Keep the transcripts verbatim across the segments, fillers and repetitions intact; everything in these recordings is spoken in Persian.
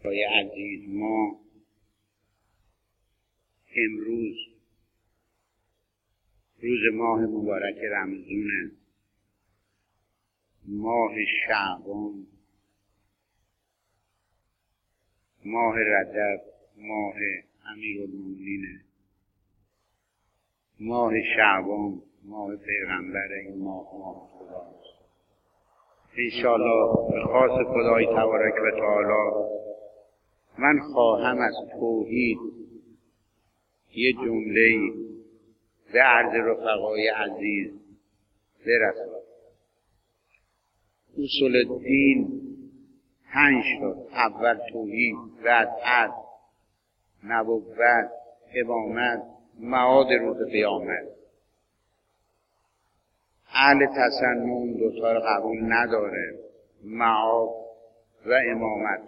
آقای عزیز، ما امروز روز ماه مبارک رمضان، ماه شعبان، ماه رجب، ماه امیرالمومنین، ماه شعبان، ماه پیغمبر، این ماه ماه خداست. انشاءالله به خاص خدای تبارک و تعالی من خواهم از توحید یه جمله‌ای به عرض رفقای عزیز برسانم. اصول الدین پنج تا: اول توحید، بعد عدل، نبوت، امامت، معاد روز قیامت. اهل تسنن دوتا رو قبول نداره، معاد و امامت.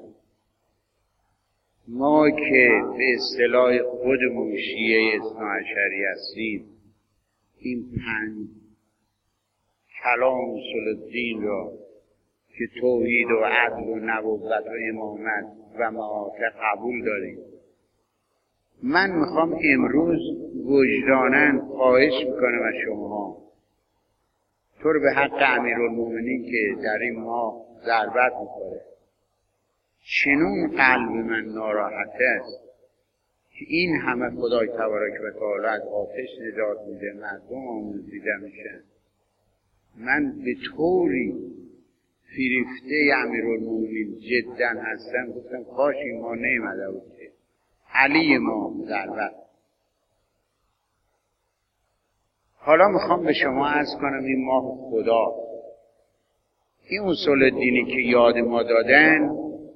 ما که به اصطلاح خودمون شیعه اثناعشری هستیم، این پنج کلام اصول الدین را که توحید و عدل و نبوت و امامت و معاد قبول داریم. من میخوام امروز وجداناً خواهش میکنم از شما، طور به حق امیرالمومنین که در این ماه ضربت میخوره، چنون قلب من ناراحت است که این همه خدای تبارک و تعالی از آتش نجات میده، مردم آموزیده میشن. من به طوری فریفته امیرالمومنین جدا هستم، گفتم کاش این ما نیمده بود که علی ما ضربت. حالا میخوام به شما عرض کنم این ماه خدا، این اصول دینی که یاد ما دادن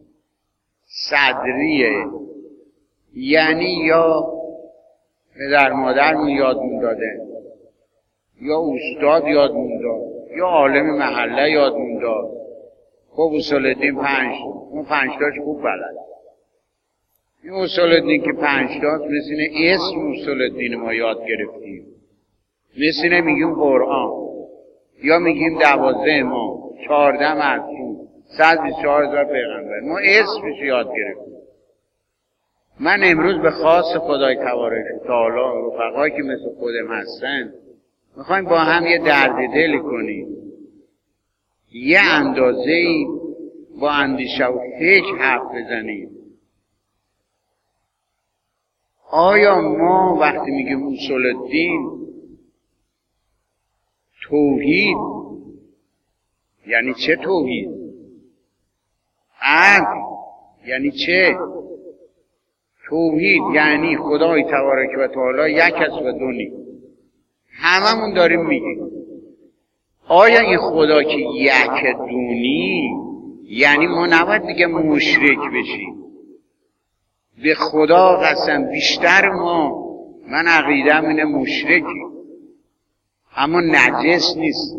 صدریه، یعنی یا پدر مادرمون یادمون دادن، یا استاد یادمون داد، یا عالم محله یادمون داد. خب اصول دین پنج تا، اون پنج تاش خوب بلد. این اصول دین که پنج تاست، مثل اینه اسم اصول دین ما یاد گرفتیم، مثل اینه میگیم قرآن، یا میگیم دوازده امام، چهارده معصوم، صد و بیست و چهار هزار پیغمبر. ما اسمش یاد گرفتیم. من امروز به خاص خدای تبارک و تعالی، رفقایی که مثل خودم هستن، میخوایم با هم یه درد دل کنیم، یه اندازه‌ای با اندیشه و فکر حرف بزنیم. آیا ما وقتی میگیم اصول الدین، توحید یعنی چه؟ توحید عدل یعنی چه؟ توحید یعنی خدای تبارک و تعالی یک است و دو نیست. هممون داریم میگیم. آیا این خدا که یک دونی یعنی ما نباید دیگه مشرک بشیم؟ به خدا قسم بیشتر ما، من عقیدم اینه، مشرکی، اما نجس نیست.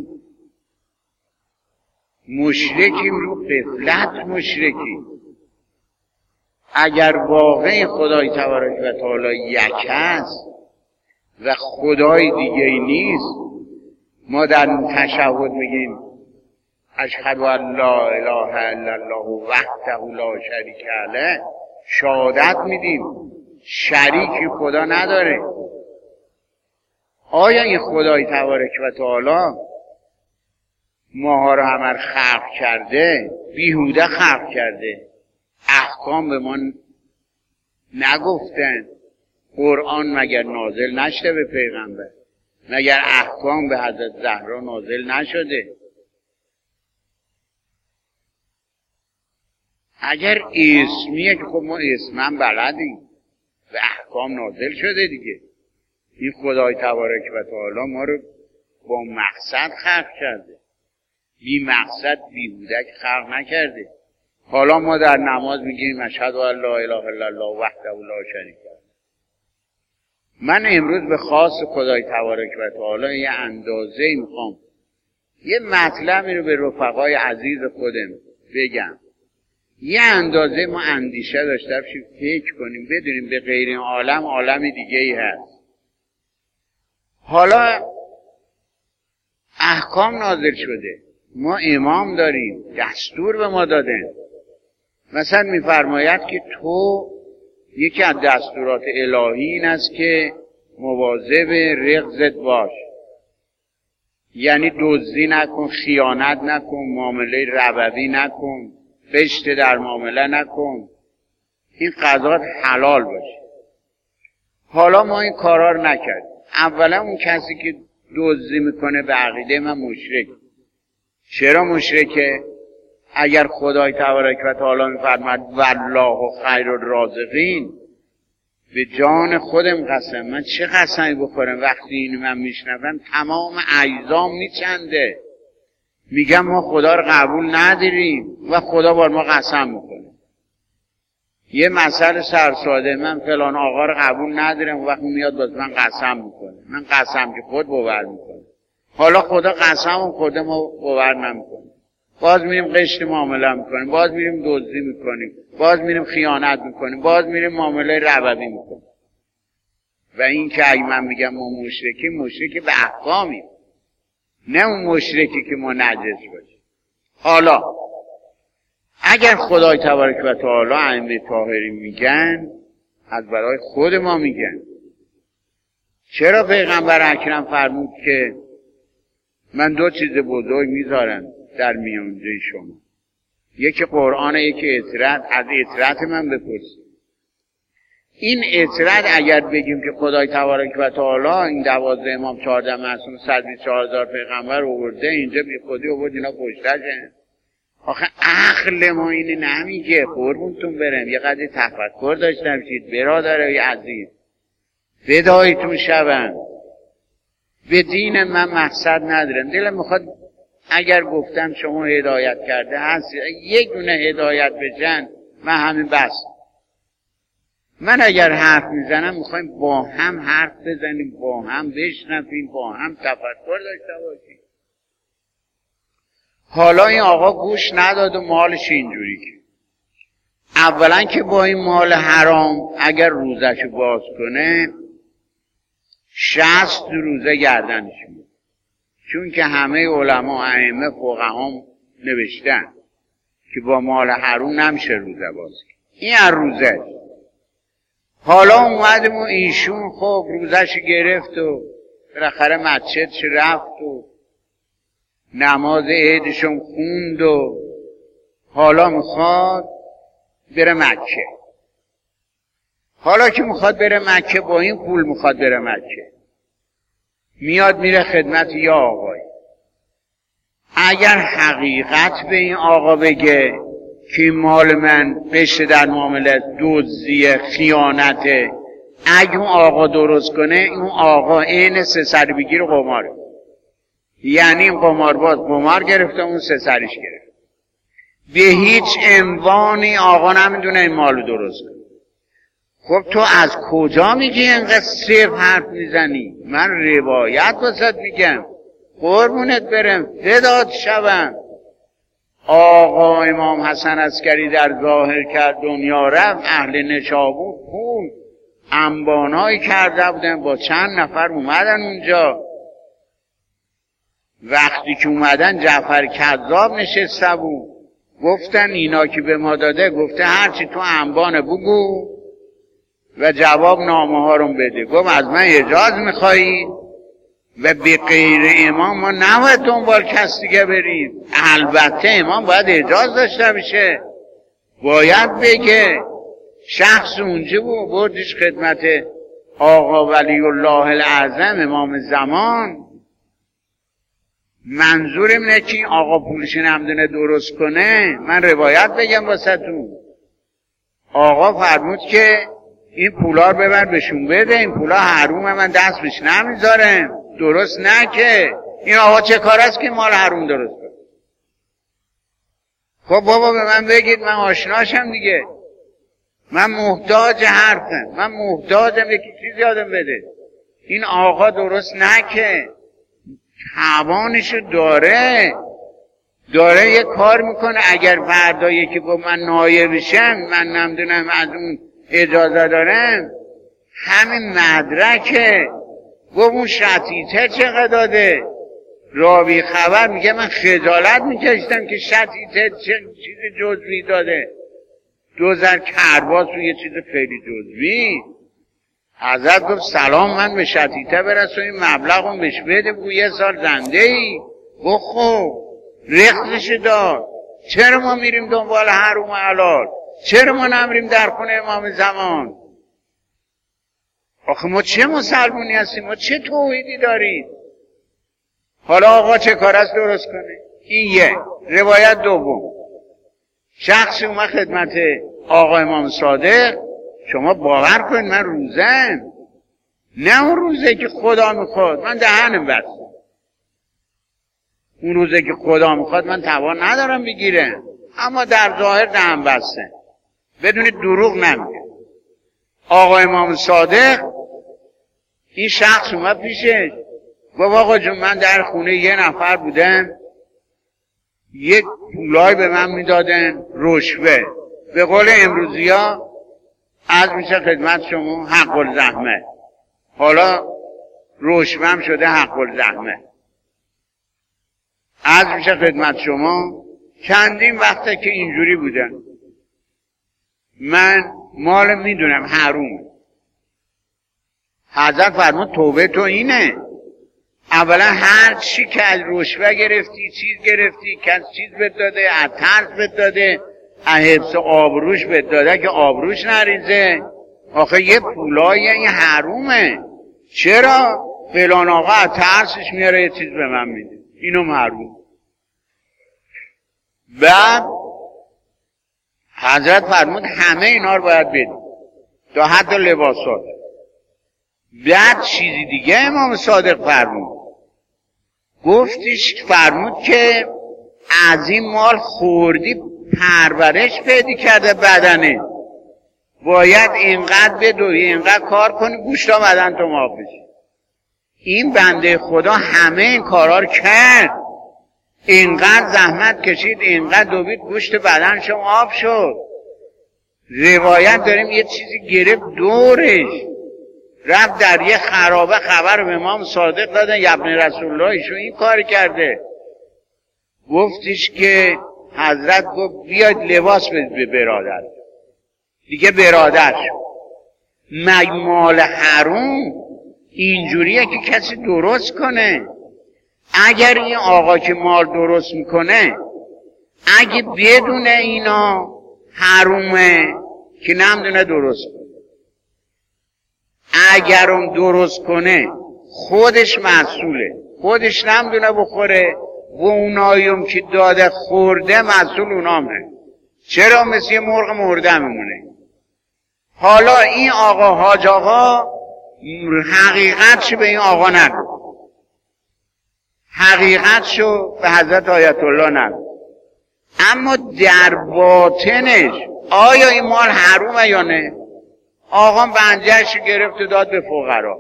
مشرکیم رو غفلت مشرکیم. اگر واقعی خدای تبارک و تعالی یک هست و خدای دیگه ای نیست، ما در تشهد میگیم اشهد ان لا اله الا الله وحده لا شریک له، شهادت میدیم شریکی خدا نداره. آیا این خدای تبارک و تعالی ماها رو همه خلق کرده؟ بیهوده خلق کرده. احکام به ما نگفتن. قرآن مگر نازل نشده به پیغمبر؟ مگر احکام به حضرت زهرا نازل نشده؟ اگر اسمیه که خب ما اسمم بلدیم، به احکام نازل شده دیگه. این خدای تبارک و تعالی ما رو با مقصد خلق کرده، بی مقصد بیهودک خلق نکرده. حالا ما در نماز میگیم اشهد ان لا اله الا الله وحده لا شریک له. من امروز به خاص خدای تبارک و تعالی یه اندازه‌ای میخوام یه مطلبی رو به رفقای عزیز خودم بگم. یه اندازه ما اندیشه داشته باشیم، فکر کنیم، بدونیم به غیر این عالم عالم دیگه ای هست. حالا احکام نازل شده، ما امام داریم، دستور به ما دادن. مثلا میفرماید که تو یکی از دستورات الهی این است که مواظب رزقت باش، یعنی دزدی نکن، خیانت نکن، معامله ربوی نکن، قشط در معامله نکن، این قضات حلال باشه. حالا ما این کارا رو نکردیم. اولا اون کسی که دزدی میکنه به عقیده من مشرک. چرا مشرکه؟ اگر خدای تبارک و تعالی میفرماد والله خیر الرازقین، به جان خودم قسم، من چه قسمی بخورم وقتی اینو من میشنوم تمام اجزام میچنده، میگم ما خدا رو قبول نداریم و خدا بار ما قسم میکنه. یه مسئله سرساده، من فلان آقا رو قبول ندارم و وقتی میاد باز من قسم میکنه، من قسم که خود باور میکنه. حالا خدا قسم خود ما باور نمیکنه، باز میریم قشط معامله میکنیم، باز میریم دزدی میکنیم، باز میریم خیانت میکنیم، باز میریم معامله ربوی میکنیم. و این که اگه من میگم ما مشرکیم، مشرکی به احکامیم، نه اون مشرکی که ما نجس باشیم. حالا اگر خدای تبارک و تعالی ائمه طاهرین میگن، از برای خود ما میگن. چرا پیغمبر اکرم فرمود که من دو چیز بزرگ میذارم در میانجه شما، یکی قرآن، یکی اطرت، از اطرت من بپرسید. این اطرت اگر بگیم که خدای تبارک و تعالی این دوازده امام، چهارده معصوم، صد و بیست و چهار هزار پیغمبر آورده، اینجا بی خودی آورد اینا کشتشن. آخه عقل ما اینه نمیگه. قربونتون برم، یه قدر تفکر داشته باشید برادرای عزیز، فدایتون شوم. به دین من مقصد ندارم، دلم میخواد اگر گفتم شما هدایت کرده هست، یک دونه هدایت بشن من همین بس. من اگر حرف میزنم میخوایم با هم حرف بزنیم، با هم بشنفیم، با هم تفکر داشته باشیم. حالا این آقا گوش نداد و مالش اینجوری که اولا که با این مال حرام اگر روزشو باز کنه شصت روزه گردنش میاد، چون که همه علما ائمه فقها نوشتن که با مال حرام نمیشه روزه باز کنه. این هر روزه. حالا اومدم و ایشون خب روزش گرفت و بالاخره مسجدش رفت و نماز عیدشون خوند و حالا میخواد بره مکه. حالا که میخواد بره مکه، با این پول میخواد بره مکه، میاد میره خدمت یا آقای. اگر حقیقت به این آقا بگه که مال من قشط در معامله دزدی خیانته، اگه اون آقا درست کنه، اون آقا عین سه سر بگیر قماره، یعنی این قمارباز قمار گرفته، اون سه سرش گرفت. به هیچ عنوانی آقا نمیدونه این مالو درست کنه. خب تو از کجا میگی اینقدر صرف حرف میزنی؟ من روایت واسط میگم، قربونت برم، فدات شوم. آقا امام حسن عسکری در ظاهر کرد دنیا رفت، اهل نشابور پول انبانایی کرده بودن، با چند نفر اومدن اونجا. وقتی که اومدن جعفر کذاب نشسته بود، گفتن اینا که به ما داده، گفته هرچی تو انبانه بگو و جواب نامه ها رو بده. گفت از من اجازه میخوایی و به غیر امام ما نباید دنبال کس دیگه بریم. البته امام باید اجازه داشته بشه، باید بگه. شخص اونجا بود، بردش خدمت آقا ولی الله الاعظم امام زمان. منظورم اینه که آقا پولش نمیدونه درست کنه. من روایت بگم واسه تو. آقا فرمود که این پولا رو ببر بهشون بده، این پولا حرومه، من دست بهش نمیذارم، درست نکه. این آقا چه کار است که مال حروم درست کنه؟ خب بابا به من بگید، من آشناشم دیگه، من محتاج حرفم، من محتاجم یکی چیز یادم بده. این آقا درست نکه، توانشو داره داره یه کار میکنه. اگر فردا یکی با من نایبشم، من نمیدونم از اون اجازه دارم، همین مدرکه. گفت اون شتیته چقدر داده؟ راوی خبر میگه من خجالت میکشتم که شتیته چه چیز جزوی داده. دو زر کرباس و یه چیز خیلی جزوی. حضرت گفت سلام من به شتیته برسو، این مبلغ رو بهش بده، بگو یه سال زنده ای. گفت خب رختش داد. چرا ما میریم دنبال حروم و حلال؟ چرا ما نمیریم در خونه امام زمان؟ آخه ما چه مسلمونی هستیم؟ ما چه توحیدی داریم؟ حالا آقا چه کار است درست کنه؟ این یک. روایت دوم، شخصی اومد خدمت آقا امام صادق، شما باور کنید من روزم، نه اون روزه که خدا میخواد من دهنم بسته، اون روزه که خدا میخواد من توان ندارم بگیرم، اما در ظاهر دهنم بسته، بدون دروغ نمیگه. آقا امام صادق این شخص اومد پیشش، گفت آقا جون من در خونه یه نفر بودم، یک پولای به من میدادن رشوه، به قول امروزی ها از میشه خدمت شما حق الزحمه، حالا رشوه هم شده حق الزحمه. از میشه خدمت شما چندین وقته که اینجوری بودن، من مال میدونم حرومه. حضرت فرمود توبه تو اینه، اولا هر چی که از رشوه گرفتی، چیز گرفتی که از چیز بهت داده، از ترس بهت داده، از حفظ آبروش بهت داده که آبروش نریزه، آخه یه پولای این حرومه، چرا فلان آقا از ترسش میاره یه چیز به من میده، اینو حروم. بعد حضرت فرمود همه اینا رو باید بدید تا حتی لباسات. بعد چیزی دیگه امام صادق فرمود، گفتش فرمود که از این مال خوردی پرورش پیدا کرده بدنه، باید اینقدر بدوی اینقدر کار کنی گوشتا بدن تو معاف بشه. این بنده خدا همه این کارا رو کرد، اینقدر زحمت کشید، اینقدر دوید گوشت بدن شما آب شد. روایت داریم یه چیزی گرفت دورش، رفت در یه خرابه خبر به امام صادق دادن، ابن رسول الله ایشون این کار کرده. گفتش که حضرت گفت بیاید لباس بدید به برادر، دیگه برادر شد. مال حروم اینجوریه که کسی درست کنه. اگر این آقا که مال درست میکنه اگه بدونه اینا حرومه که نمیدونه درست کنه، اگر اون درست کنه خودش مسئوله، خودش نمیدونه بخوره و اوناییم که داده خورده مسئول اونامه، چرا مثل مرغ مرده میمونه. حالا این آقا حاج آقا حقیقتشو به این آقا نگو، حقیقتشو به حضرت آیت الله نگو، اما در باطنش آیا این مال حرومه یا نه؟ آقا بنجهش گرفت و داد به فقرا.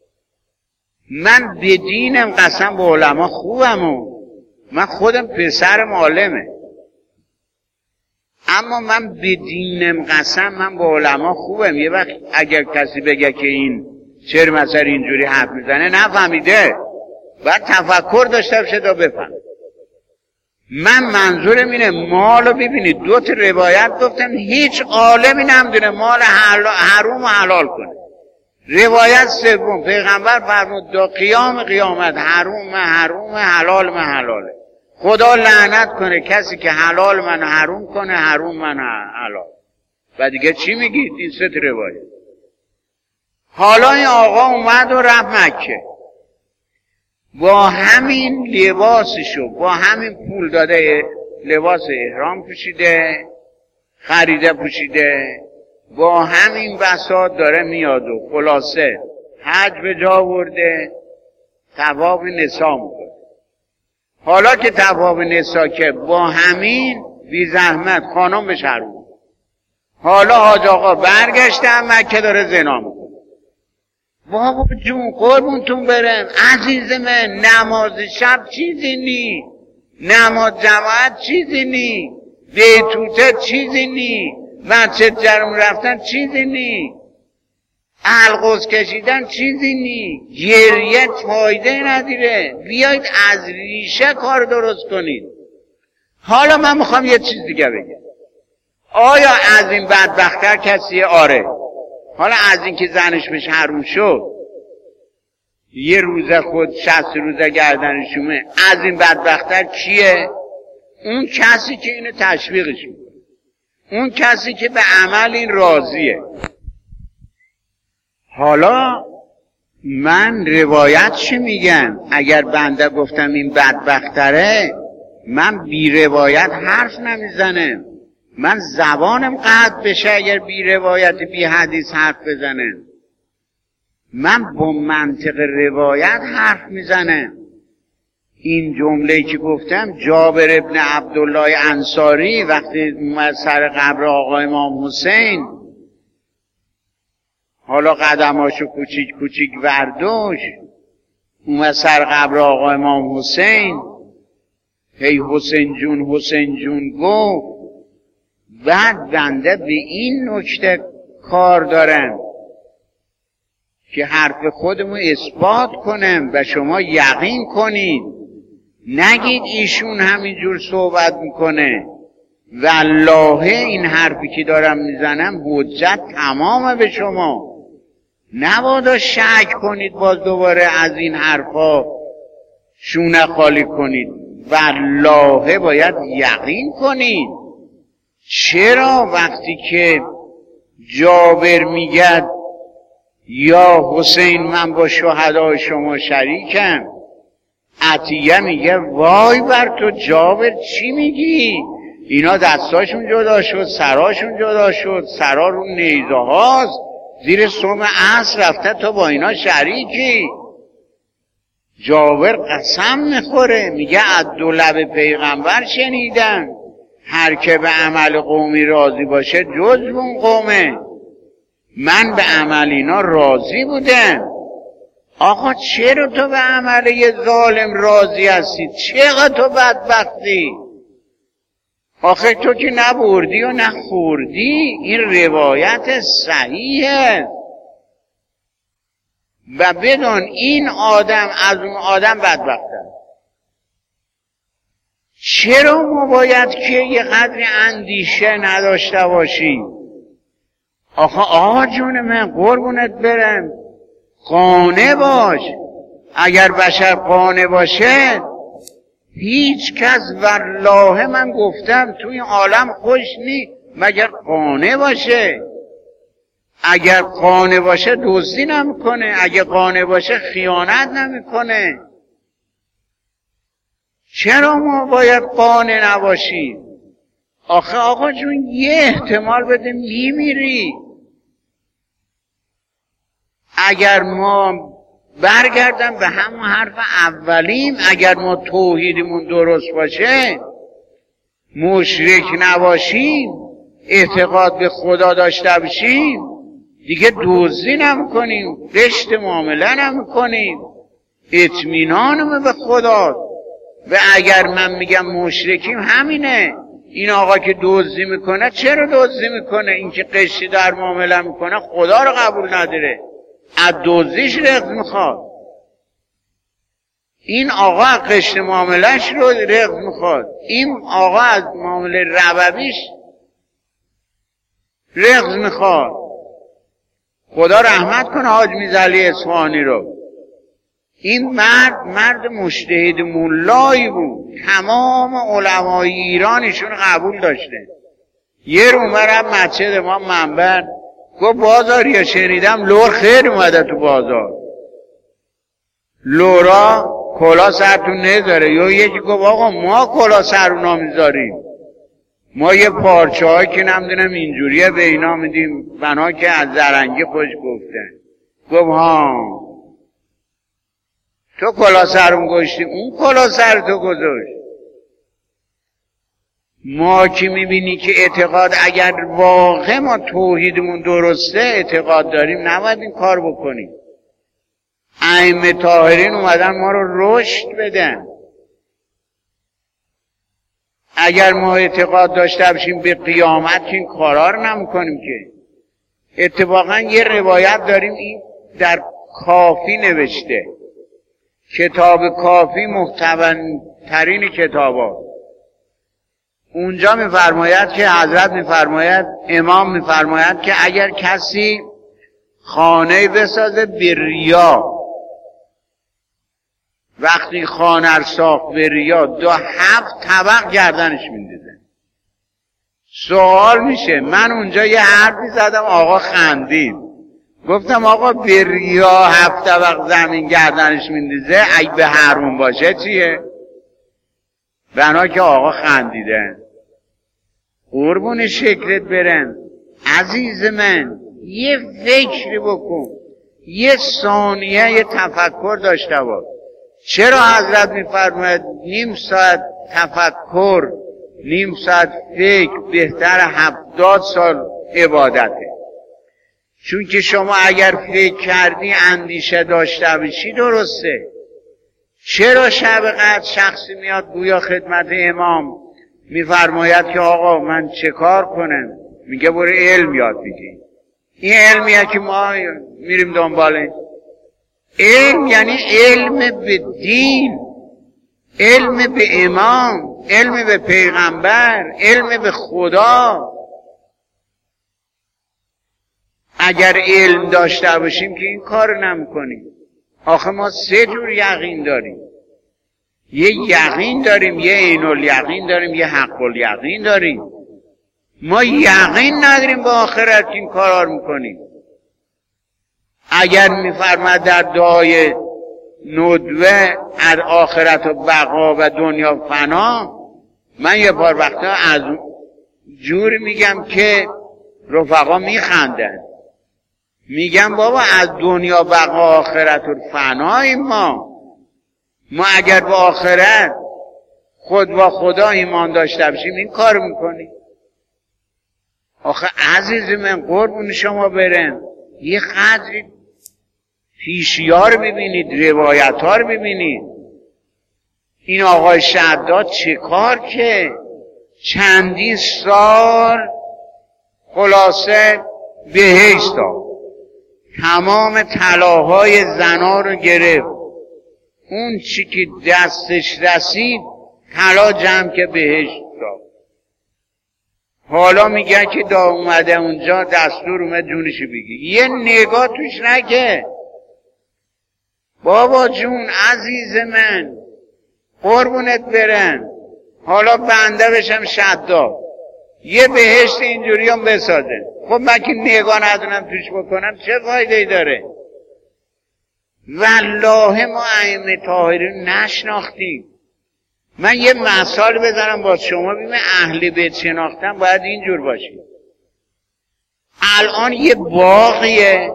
من به دینم قسم به علما خوبم و من خودم پسرم عالمه، اما من به دینم قسم من به علما خوبم. یه وقت اگر کسی بگه که این چرا مثلا اینجوری حرف میزنه نفهمیده، باید تفکر داشته باشه تا بفهم. من منظورم اینه مالو ببینید، دو تا روایت گفتن هیچ عالمی نمیدونه مال حروم و حلال کنه. روایت سوم پیغمبر فرمود تا قیام قیامت حروم حروم حلال من حلاله. خدا لعنت کنه کسی که حلال من حروم کنه حروم من حلال. و دیگه چی میگید؟ این سه تا روایت. حالا این آقا اومد و رفت مکه، با همین لباسشو با همین پول داده لباس احرام پوشیده، خریده پوشیده، با همین بساط داره میاد و خلاصه حج به جا برده، طواف نسا میکنه. حالا که طواف نسا که با همین بی زحمت خانم به شهر بود، حالا حاج آقا برگشته مکه داره زنا میکنه. بابا جون قربونتون برم عزیز من، نماز شب چیزی نی، نماز جماعت چیزی نی، بیتوته چیزی نی، مسجد جرم رفتن چیزی نی، القوس کشیدن چیزی نی، گریه فایده نداره. بیایید از ریشه کار درست کنید. حالا من میخوام یه چیز دیگه بگم. آیا از این بدبختر کسی؟ آره. حالا از این که زنش بهش حروم شد، یه روزه خود شصت روزه گردنشونه، از این بدبختر کیه؟ اون کسی که اینو تشویقش میکنه، اون کسی که به عمل این راضیه. حالا من روایت چی میگم؟ اگر بنده گفتم این بدبختره، من بی روایت حرف نمیزنم. من زبانم قطع بشه اگر بی روایت بی حدیث حرف بزنم. من با منطق روایت حرف میزنم. این جمله‌ای که گفتم، جابر ابن عبدالله انصاری وقتی اومد سر قبر آقا امام حسین، حالا قدماشو کوچیک کوچیک وردوش، اومد سر قبر آقا امام حسین، هی حسین جون حسین جون گفت. بعد بنده به این نکته کار دارم که حرف خودمو اثبات کنم و شما یقین کنید، نگید ایشون همینجور صحبت میکنه. والله این حرفی که دارم میزنم حجت تمامه به شما، نبادا شک کنید باز دوباره از این حرفا شونه خالی کنید. والله باید یقین کنید. چرا وقتی که جابر میگه یا حسین من با شهدای شما شریکم، عطیه میگه وای بر تو جابر چی میگی؟ اینا دستاشون جدا شد، سراشون جدا شد، سرا رو نیزه هاست، زیر سم عصر رفته تو با اینا شریکی. جابر قسم میخوره، میگه از دو لب پیغمبر شنیدم هر که به عمل قومی راضی باشه جز اون قومه. من به عمل اینا راضی بودم. آقا چرا تو به عمل یه ظالم راضی هستی؟ چقدر تو بدبختی؟ آخه تو که نبردی و نخوردی. این روایت صحیحه. و بدون این آدم از اون آدم بدبخته. چرا ما باید که یه قدری اندیشه نداشته باشیم؟ آخه آقا جون من قربونت برم، قانع باش. اگر بشر قانع باشه، هیچ کس والله من گفتم توی این عالم خوش نی مگر قانع باشه. اگر قانع باشه دزدی نمیکنه، اگر قانع باشه خیانت نمیکنه. چرا ما باید قانع نباشیم؟ آخه آقا جون یه احتمال بده میمیری. اگر ما برگردم به همون حرف اولیم، اگر ما توحیدمون درست باشه، مشرک نباشیم، اعتقاد به خدا داشته باشیم، دیگه دزدی نمیکنیم، رشت معامله نمیکنیم، اطمینانم به خدا. و اگر من میگم مشرکیم همینه. این آقا که دزدی میکنه چرا دزدی میکنه؟ این که قشتی در معامله میکنه خدا رو قبول نداره، از دزدیش رزق میخواد. این آقا از قشت معاملهش رو رزق میخواد، این آقا از معامله ربویش رزق میخواد. خدا رحمت کنه حاج میرزاعلی اصفهانی رو. این مرد مرد مجتهد ملایی بود، تمام علمای ایرانشون قبول داشته. یه رو اومدم مسجد ما منبر گفت بازاریا شنیدم لور خیر اومده تو بازار، لورا کلا سرتون نذاره. یا یکی گفت آقا ما کلا سرونا میذاریم، ما یه پارچه هایی که نمیدونم اینجوریه به اینا میدیم، بنا که از زرنگی خوش گفتن. گفت ها تو کلا سرم گذاشتی، اون کلا سر تو گذاشت. ما که میبینی که اعتقاد، اگر واقع ما توحیدمون درسته اعتقاد داریم، نباید این کار بکنیم. ائمه طاهرین اومدن ما رو رشد بدن. اگر ما اعتقاد داشته باشیم به قیامت که این کارا رو نمیکنیم که. اتفاقا یه روایت داریم، این در کافی نوشته، کتاب کافی محتوی ترین کتابا. اونجا میفرماید که حضرت میفرماید، امام میفرماید که اگر کسی خانه بسازه به ریا، وقتی خانه رو ساخت به ریا، دو هفت طبق گردنش میندازه. سوال میشه، من اونجا یه حرفی زدم آقا خندید، گفتم آقا به ریا هفت طبق زمین گردنش میندازه، اگه به حرام باشه چیه؟ بنا که آقا خندیدن. قربون شکلت برن عزیز من، یه فکری بکن، یه ثانیه یه تفکر داشته باش. چرا حضرت میفرماید نیم ساعت تفکر، نیم ساعت فکر بهتر هفتاد سال عبادته؟ چون که شما اگر فکر کردی، اندیشه داشته باشی، درسته. چرا شب قدر شخصی میاد گویا خدمت امام میفرماید که آقا من چه کار کنم؟ میگه برو علم یاد بگیر. این علمیه که ما میریم دنباله. علم یعنی علم به دین، علم به امام، علم به پیغمبر، علم به خدا. اگر علم داشته باشیم که این کار نمی‌کنیم. آخه ما سه جور یقین داریم. یه یقین داریم، یه عین الیقین داریم، یه حق الیقین داریم. ما یقین نداریم به آخرت این کارا رو میکنیم. اگر میفرماد در دعای ندوه از آخرت و بقا و دنیا فنا، من یه بار وقتا از جوری میگم که رفقا میخندن، میگم بابا از دنیا بقا آخرت و فناییم ما. ما اگر به آخرت خود با خدا ایمان داشته باشیم این کار میکنیم. آخه عزیز من قربون شما برن، یه قدری پیشی ها رو ببینید، روایت ها رو ببینید. این آقای شداد چه کار که چندین سال خلاصه بهشت داد، تمام طلاهای زنا رو گرفت، اون چی که دستش رسید طلا جمع که بهشت داد. حالا میگه که دا اومده اونجا دستور اومد جونشو بگی، یه نگاه توش نکه. بابا جون عزیز من قربونت برن، حالا بنده بشم شداد یه بهشت اینجوری هم بسازه، خب من که نگاه ندونم توش بکنم چه فایده ای داره؟ والله ما ائمه طاهرین نشناختیم. من یه مثال بزنم با شما ببین اهل بیت شناختن باید اینجور باشه. الان یه باغیه،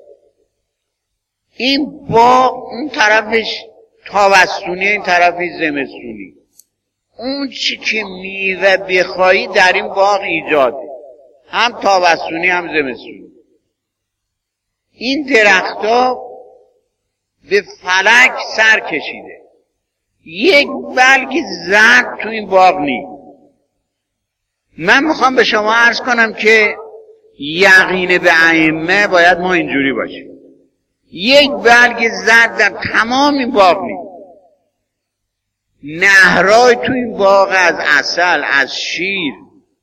این باغ اون طرفش تابستونی، این طرفش زمستونی. اون چی که میوه بخوایی در این باغ ایجاده، هم تابستونی هم زمستونی. این درختها به فلک سر کشیده، یک برگ زرد تو این باغ نیست. من میخوام به شما عرض کنم که یقین به ائمه باید ما اینجوری باشیم. یک برگ زرد در تمام این باغ نیست. نهرای تو این باغ از عسل، از شیر،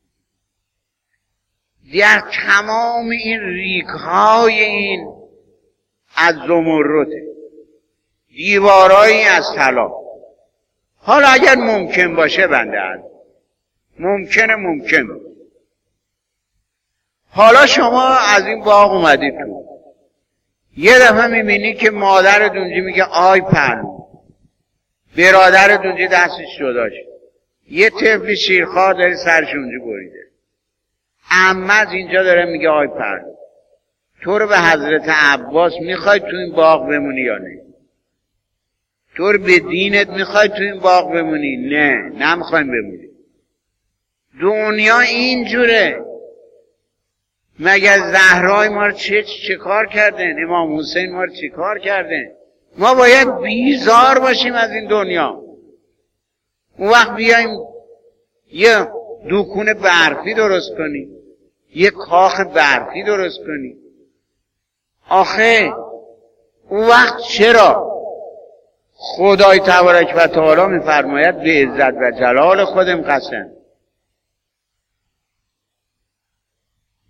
در تمام این ریگ‌های این از زمرده، دیوارایی از طلا. حالا اگر ممکن باشه بنده از ممکنه ممکن حالا شما از این باغ اومدید تو، یه دفعه میبینی که مادر دونجی میگه آی پهلو، برادر دونجی دستش جدا شد، یه طفل شیرخوار داره سرش اونجا بریده، عمه از اینجا داره میگه آی پهلو تو رو به حضرت عباس میخوای تو این باغ بمونی یا نه؟ تو رو به دینت میخوای تو این باغ بمونی؟ نه نمیخوایم بمونی. دنیا اینجوره. مگر زهرای ما رو چه چه کار کردن؟ امام حسین ما رو چه کار کردن؟ ما باید بیزار باشیم از این دنیا. اون وقت بیایم یه دکون برفی درست کنیم، یه کاخ برفی درست کنیم. آخه اون وقت چرا خدای تبارک و تعالی میفرماید به عزت و جلال خودم قسم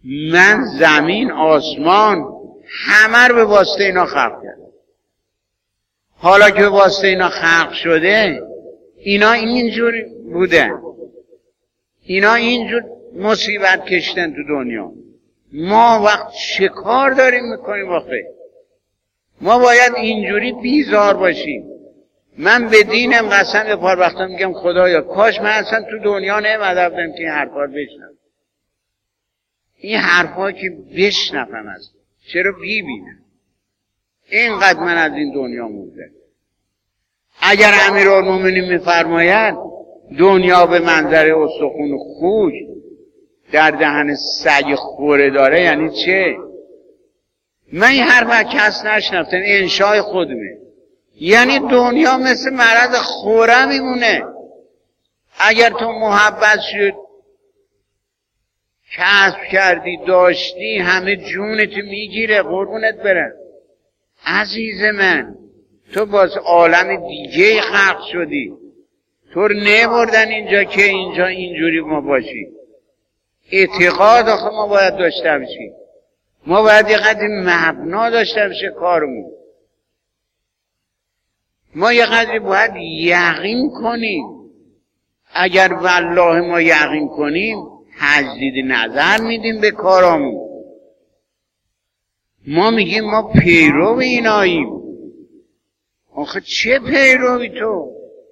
من زمین، آسمان، همه رو به واسطه اینا خلق کردم. حالا که به واسطه اینا خلق شده، اینا اینجور بودن، اینا اینجور مصیبت کشتن تو دنیا. ما وقت چه کار داریم میکنیم آخه؟ ما باید اینجوری بیزار باشیم. من به دینم قسم به پار وقتا میگم خدایا کاش من اصلا تو دنیا نمی‌آمده بودم که این حرفا رو بشنوم. این حرفا که بشنوم است، چرا ببینم؟ اینقدر من از این دنیا مونده. اگر امیرالمومنین میفرماید دنیا به منظر استخون خوک در دهن سگ خوره داره، یعنی چه؟ من این حرف کس نشنفتم، انشای خودمه. یعنی دنیا مثل مرض خوره میمونه. اگر تو محبت شد کسب کردی داشتی، همه جونت میگیره، قربونت برم. عزیز من، تو باز عالم دیگه خلق شدی، تو رو نبردن اینجا که اینجا اینجوری ما باشی. اعتقاد آخه ما باید داشته باشیم، ما باید یه قدری مبنا داشته باشه کارمون، ما یه قدری باید یقین کنیم. اگر والله ما یقین کنیم تجدید نظر میدیم به کارامون. ما میگیم ما پیرو ایناییم. آخه چه پیروی تو؟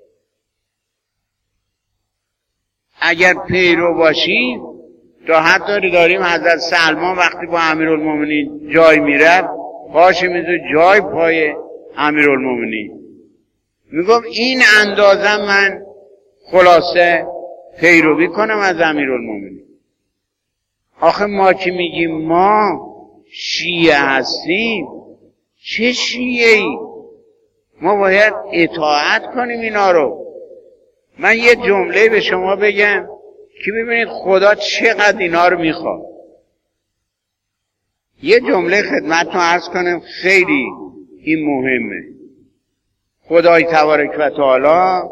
اگر پیرو باشی، تا حتی داریم حضرت سلمان وقتی با امیرالمومنین جای میرفت پاش میذاره جای پای امیرالمومنین، میگم این اندازه من خلاصه پیروی کنم از امیرالمومنین. آخه ما که میگیم ما شیعه هستیم، چه شیعه ای؟ ما باید اطاعت کنیم اینا رو. من یه جمله به شما بگم که ببینید خدا چقدر اینا رو میخواد. یه جمله خدمتتون عرض کنم، خیلی این مهمه. خدای تبارک و تعالی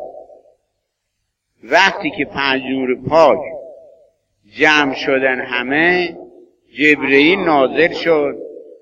وقتی که پنج نور پاک جمع شدن همه، جبرئیل نازل شد،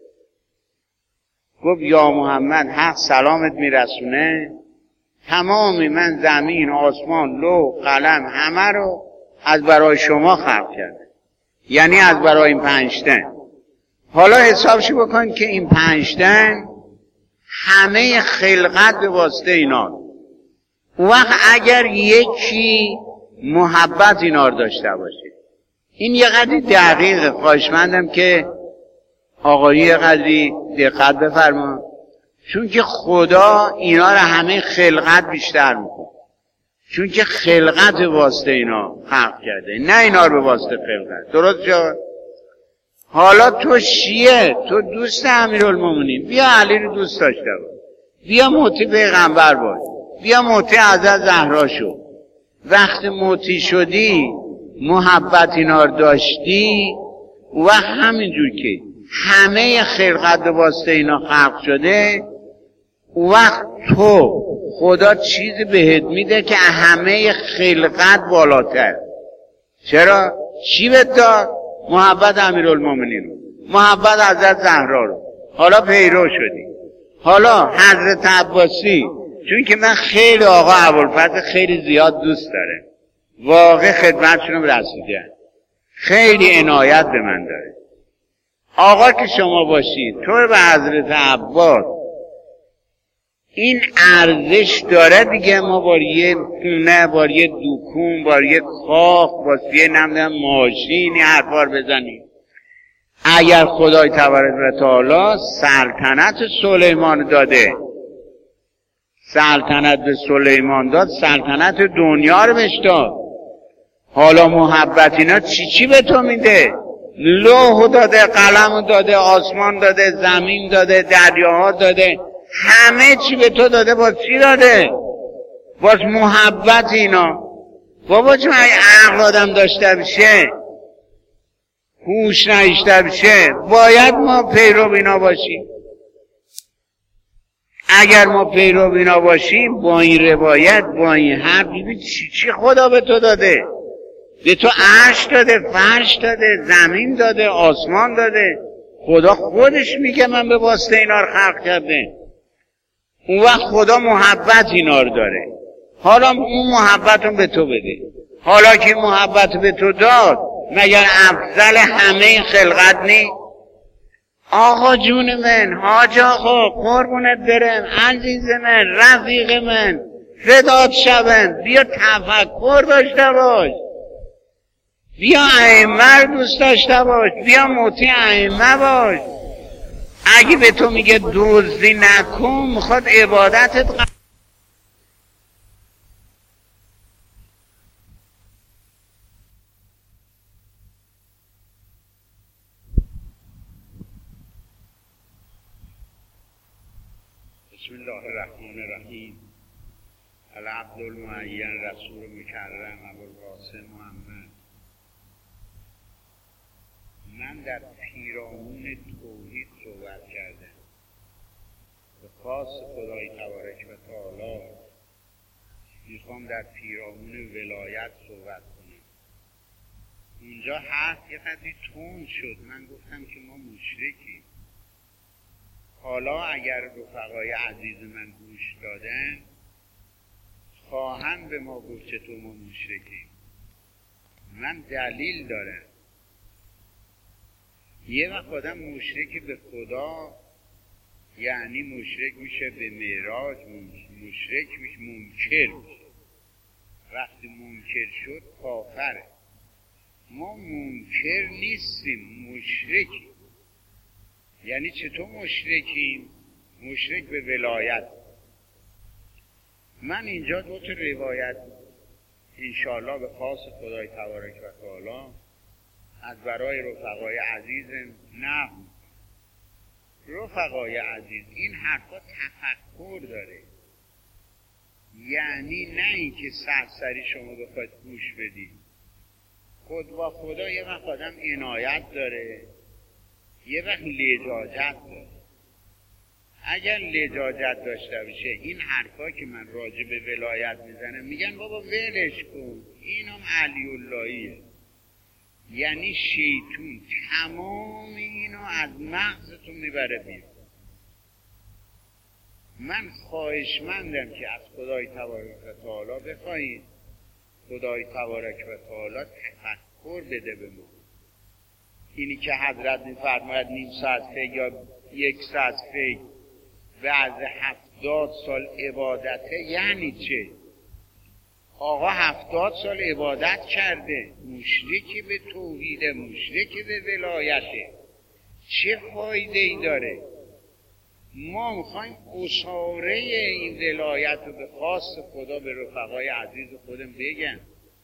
گفت یا محمد حق سلامت میرسونه، تمام من زمین، آسمان، لوح، قلم همه رو از برای شما خلق کرده، یعنی از برای این پنجتن. حالا حسابشو بکن که این پنجتن همه خلقت به واسطه اینا. اون وقت اگر یکی محبت اینا رو داشته باشه، این یه قدری دقیقه، خواهشمندم که آقایی یه قدری دقت بفرما، چون که خدا اینا رو همه خلقت بیشتر میکنه، چون که خلقت به واسطه اینا خلق کرده، نه اینا رو به واسطه خلقت. درست شد؟ حالا تو شیعه، تو دوست امیرالمومنین، بیا علی رو دوست داشته باش، بیا موتی پیغمبر باش، بیا موتی حضرت زهرا شو. وقت موتی شدی محبت اینا رو داشتی، و همینجور که همه خلقت به واسطه اینا خلق شده، وقت تو خدا چیزی بهت میده که همه خلقت بالاتر. چرا؟ چی بهت داد؟ محبت امیرالمومنین رو، محبت حضرت زهرا رو. حالا پیرو شدی. حالا حضرت عباسی، چون که من خیلی آقا ابوالفضل خیلی زیاد دوست داره، واقع خدمتشون رسیدن، خیلی عنایت به من داره. آقا که شما باشید تو به حضرت عباس این ارزش داره دیگه. ما بار یه خونه، بار یه دکون، بار یه کاخ، بار یه نمیدونم ماشین حرفار بزنیم. اگر خدای تبارک و تعالی سلطنت سلیمان داده، سلطنت به سلیمان داد، سلطنت دنیا رو بهش داد. حالا محبت اینا چی چی به تو میده؟ لوح داده، قلم داده، آسمان داده، زمین داده، دریاها داده، همه چی به تو داده. باز چی داده؟ باز محبت اینا. بابا چون اگه عقل آدم داشته بشه، هوش نداشته بشه، باید ما پیرو اینا باشیم. اگر ما پیرو اینا باشیم، با این روایت، با این حرف، چی چی خدا به تو داده؟ به تو عرش داده، فرش داده، زمین داده، آسمان داده. خدا خودش میگه من به واسطه اینا رو خلق کرده. اون وقت خدا محبت اینا رو داره. حالا اون محبت رو به تو بده. حالا که محبت به تو داد، مگر افضل همه این خلقت نی؟ آقا جون من، حاج آقا، قربونت برم، عزیز من، رفیق من، فدات شوم، بیا تفکر داشته باش، بیا ائمه دوست داشته باش، بیا مطیع ائمه باش. اگه به تو میگه دزدی نکن، میخواد عبادتت قبول. بسم الله الرحمن الرحیم. العبد المعین رسول مکرم ابوالقاسم محمد. من در پیرامون توحید صحبت کردم. به خاص خدای تبارک و تعالی میخوام در پیرامون ولایت صحبت کنم. اونجا حرف یه قدری تند شد. من گفتم که ما مشرکیم. حالا اگر رفقای عزیز من گوش دادن خواهند به ما گفت چطور ما مشرکیم. من دلیل دارم. یه وقت آدم مشرک به خدا یعنی مشرک میشه به معراج، مشرک میشه منکر میشه. وقتی منکر شد کافره. ما منکر نیستیم، مشرکیم. یعنی چطور مشرکیم؟ مشرک به ولایت. من اینجا دو تا روایت انشاءالله به خاص خدای تبارک و تعالی از برای رفقای عزیزم نقل. رفقای عزیز، این حرفا تفکر داره. یعنی نه اینکه سرسری شما بخواید گوش بدید. خود با خدا یه وقت آدم عنایت داره، یه وقت لجاجت داره. اگر لجاجت داشته باشه این حرفا که من راجع به ولایت میزنم میگن بابا ولش کن، اینم علی اللهیه. یعنی شیطون تمام اینو از مغزتون میبره بیرون. من خواهشمندم که از خدای تبارک و تعالی بخواید خدای تبارک و تعالی تفکر بده به ما. اینی که حضرت میفرماید نیم ساعت فکر یا یک ساعت فکر بعد هفتاد سال عبادته یعنی چه؟ آقا هفتاد سال عبادت کرده، مشرکی به توحیده، مشرکی به ولایته، چه فایده ای داره؟ ما میخوایم اساره این ولایت رو به خاص خدا به رفقای عزیز خودم بگم.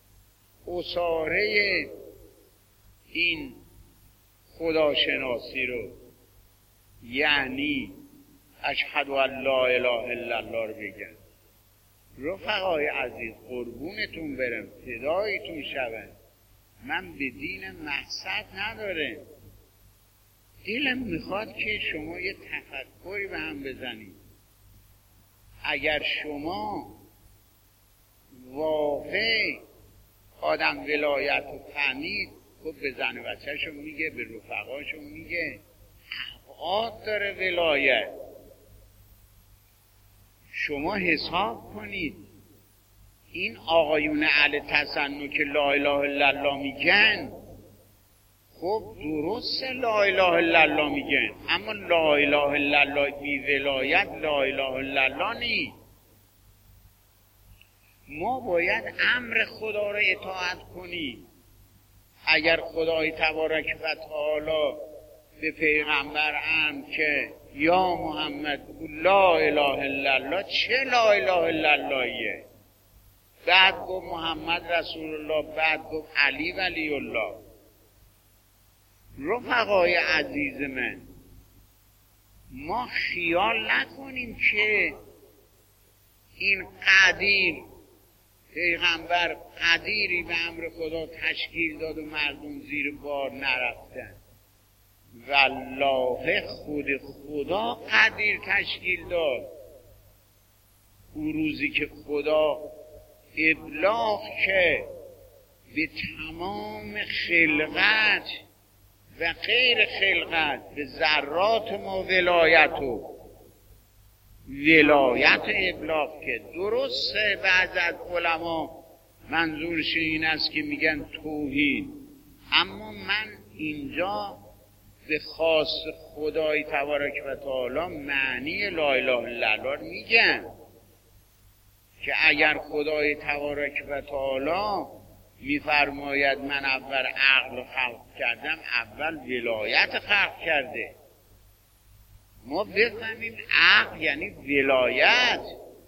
اساره این خداشناسی رو یعنی اشهد ان لا اله الا الله رو بگم. رفقای عزیز قربونتون برم، فدایتون شوم. من به دین مقصد نداره. دلم میخواد که شما یه تفکری به هم بزنید. اگر شما واقع آدم ولایت رو فهمید، خب به زن و بچه‌شو میگه، به رفقاشو میگه، ابعاد داره ولایت. شما حساب کنید این آقایون اهل تسنن که لا اله الا الله میگن، خب درسته لا اله الا الله میگن، اما لا اله الا الله بی ولایت لا اله الا الله نی. ما باید امر خدا را اطاعت کنیم. اگر خدای تبارک و تعالی به پیغمبر امر که یا محمد لا اله الا الله، چه لا اله الا اللهیه؟ بعد گفت محمد رسول الله، بعد گفت علی ولی الله. رفقای عزیز من، ما خیال نکنیم که این قدیر پیغمبر قدیری به امر خدا تشکیل داد و مردم زیر بار نرفتن. والله خود خدا قدیر تشکیل داد. او روزی که خدا ابلاغ که به تمام خلقت و غیر خلقت، به ذرات ما ولایت و ولایت ابلاغ که درسته بعض از علما منظورش این است که میگن توحید، اما من اینجا به خاص خدای تبارک و تعالی معنی لا اله الا الله میگم که اگر خدای تبارک و تعالی میفرماید من اول عقل خلق کردم، اول ولایت خلق کرده. ما بفهمیم عقل یعنی ولایت.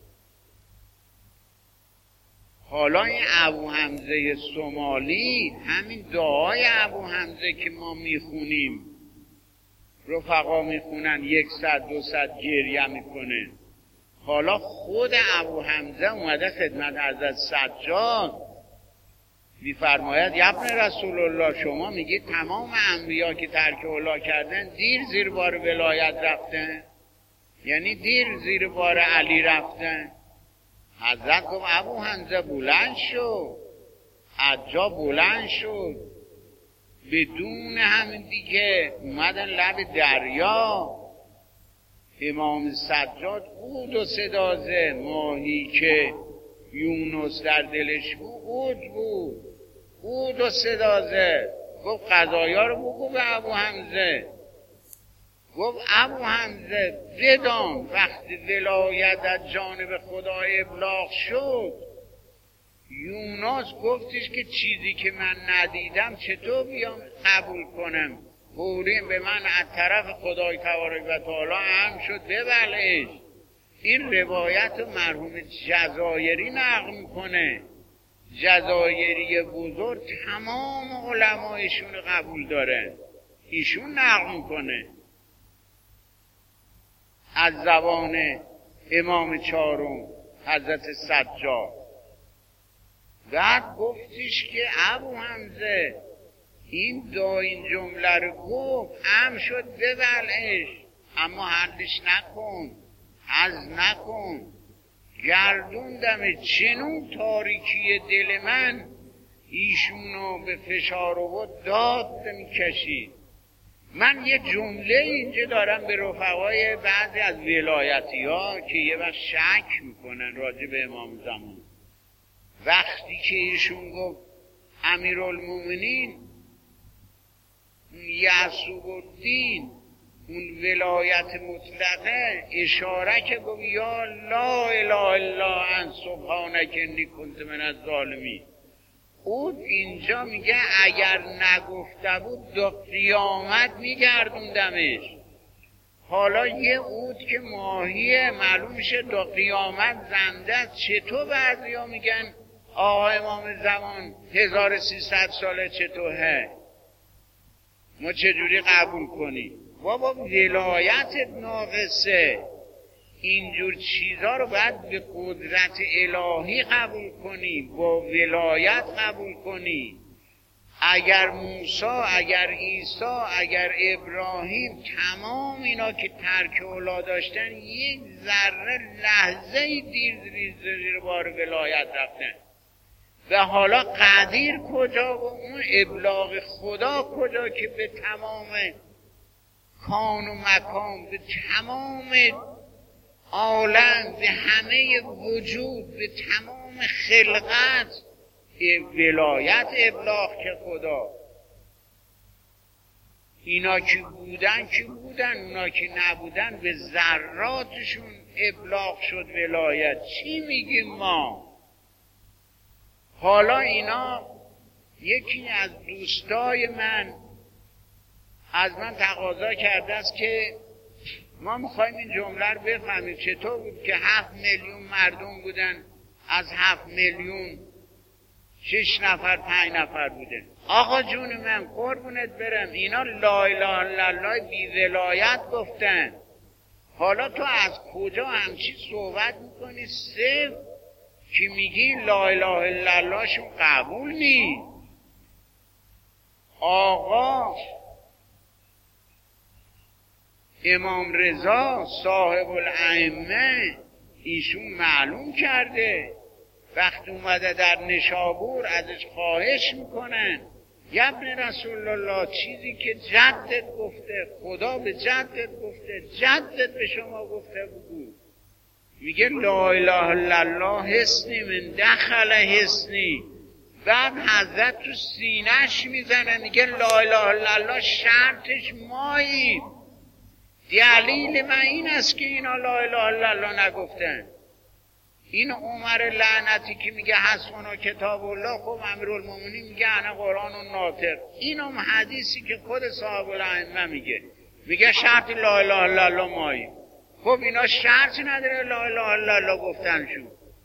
حالا این ابو حمزه سومالی، همین دعای ابو حمزه که ما میخونیم، رفقا میخونن یکصد دوصد گریه میکنه. حالا خود ابو حمزه اومده خدمت حضرت سجاد میفرماید یا ابن رسول الله، شما میگید تمام انبیا که ترک اولا کردن دیر زیر بار ولایت رفتن، یعنی دیر زیر بار علی رفتن. حضرت گفت ابو حمزه بلند شو، از جا بلند شد، بدون همین دیگه اومدن لب دریا. امام سجاد بود و صدازه، ماهی که یونس در دلش بود بود بود بود و صدازه. گفت قضایا رو بگو به ابو حمزه. گفت ابو حمزه بدان وقتی ولایت از جانب خدای ابلاغ شد، یونس گفتش که چیزی که من ندیدم چطور بیام قبول کنم؟ فوری به من از طرف خدای تبارک و تعالی هم شد ببلش. این روایت مرحوم جزایری نقل میکنه. جزایری بزرگ تمام علمایشون قبول داره، ایشون نقل میکنه از زبان امام چهارم حضرت سجاد. بعد گفتش که ابو حمزه این دو این جمله رو گفت، ام شد ببلعش، اما حلش نکن، از نکن. گردوندم چنون تاریکی دل من، ایشونو به فشار و داد میکشید. من یه جمله اینجا دارم به رفقای بعضی از ولایتی ها که یه وقت شک میکنن راجع به امام زمان. وقتی که ایشون گفت امیرالمومنین یعصوب الدین اون ولایت مطلقه، اشاره که گفت یا لا اله الا انت سبحانک انی کنت من الظالمین، او اینجا میگه اگر نگفته بود تا قیامت میگردوندمش. حالا یه عود که ماهیه معلوم میشه تا قیامت زنده است. چطور بعضی ها میگن آقا امام زمان هزار و سیصد ساله چطوره؟ ما چجوری قبول کنی؟ بابا ولایت ناقصه. اینجور چیزا رو باید به قدرت الهی قبول کنی، با ولایت قبول کنی. اگر موسی، اگر عیسی، اگر ابراهیم، تمام اینا که ترک اولاد داشتن، یک ذره لحظه دیر زیر زیر بار ولایت رفتن. و حالا قدیر کجا و اون ابلاغ خدا کجا که به تمام کان و مکان، به تمام عالم، به همه وجود، به تمام خلقت ولایت ابلاغ که خدا. اینا که بودن که بودن، اونا که نبودن به ذراتشون ابلاغ شد ولایت. چی میگیم ما؟ حالا اینا یکی از دوستای من از من تقاضا کرده است که ما میخوایم این جمله رو بفهمیم چطور بود که هفت میلیون مردم بودن، از هفت میلیون شش نفر پنج نفر بودن. آقا جون من قربونت برم، اینا لا اله الا الله بی ولایت گفتن. حالا تو از کجا همچی صحبت میکنی؟ صرف که میگی لا اله الا الله شون قبول نی. آقا امام رضا صاحب الائمه ایشون معلوم کرده وقتی اومده در نشابور ازش خواهش میکنن یا ابن رسول الله چیزی که جدت گفته، خدا به جدت گفته، جدت به شما گفته بگو. میگه لا اله الا الله حسنی من دخل حسنی. بعد حضرت تو سینه‌اش میزنه میگه لا اله الا الله شرطش ماییم. دلیل من این است که اینا لا اله الا الله نگفتن. این عمر لعنتی که میگه حسبنا کتاب الله، خب امیرالمومنین میگه انا قرآن و ناطق. این هم حدیثی که خود صاحب الائمه میگه، میگه شرط لا اله الا الله ماییم. خب اینا شرط نداره لا اله الا الله گفتنشون.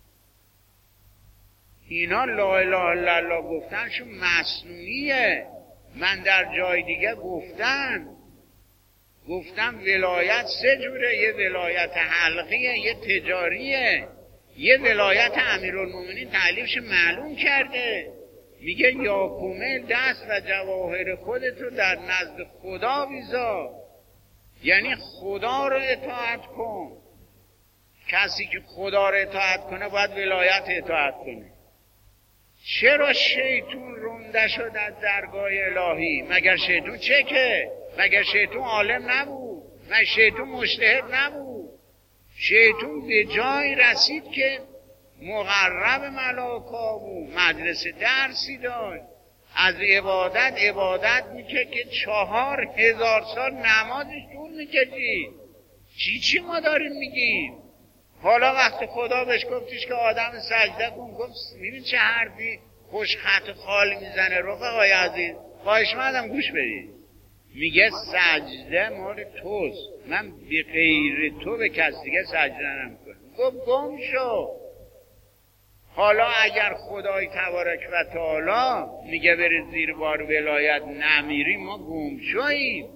اینا لا اله الا الله گفتنشون مصنوعیه. من در جای دیگه گفتم گفتم ولایت سه جوره، یه ولایت حلقیه، یه تجاریه، یه ولایت امیرالمومنین تعلیفش معلوم کرده. میگه یا کمل دست و جواهر خودت رو در نزد خدا بیزار، یعنی خدا رو اطاعت کن. کسی که خدا رو اطاعت کنه باید ولایت اطاعت کنه. چرا شیطون رونده شد از درگاه الهی؟ مگر شیطون چه که؟ مگر شیطون عالم نبود؟ مگر شیطون مجتهد نبود؟ شیطون به جای رسید که مقرب ملائکه بود، مدرسه درسی داشت، از عبادت عبادت میکرد که چهار هزار سال نمازش طول میکشید. چی چی ما داریم میگیم؟ حالا وقتی خدا بهش گفتش که آدم سجده کن، گفت میبین چه حرفی خوش خط خالی میزنه. رفقای عزیز خواهش مندم گوش بدید. میگه سجده مال توست، من به غیر تو به کسی دیگه سجده نمیکنم. گفت گم شو. حالا اگر خدای تبارک و تعالی میگه برید زیر بار ولایت نمیری، ما گم شویم.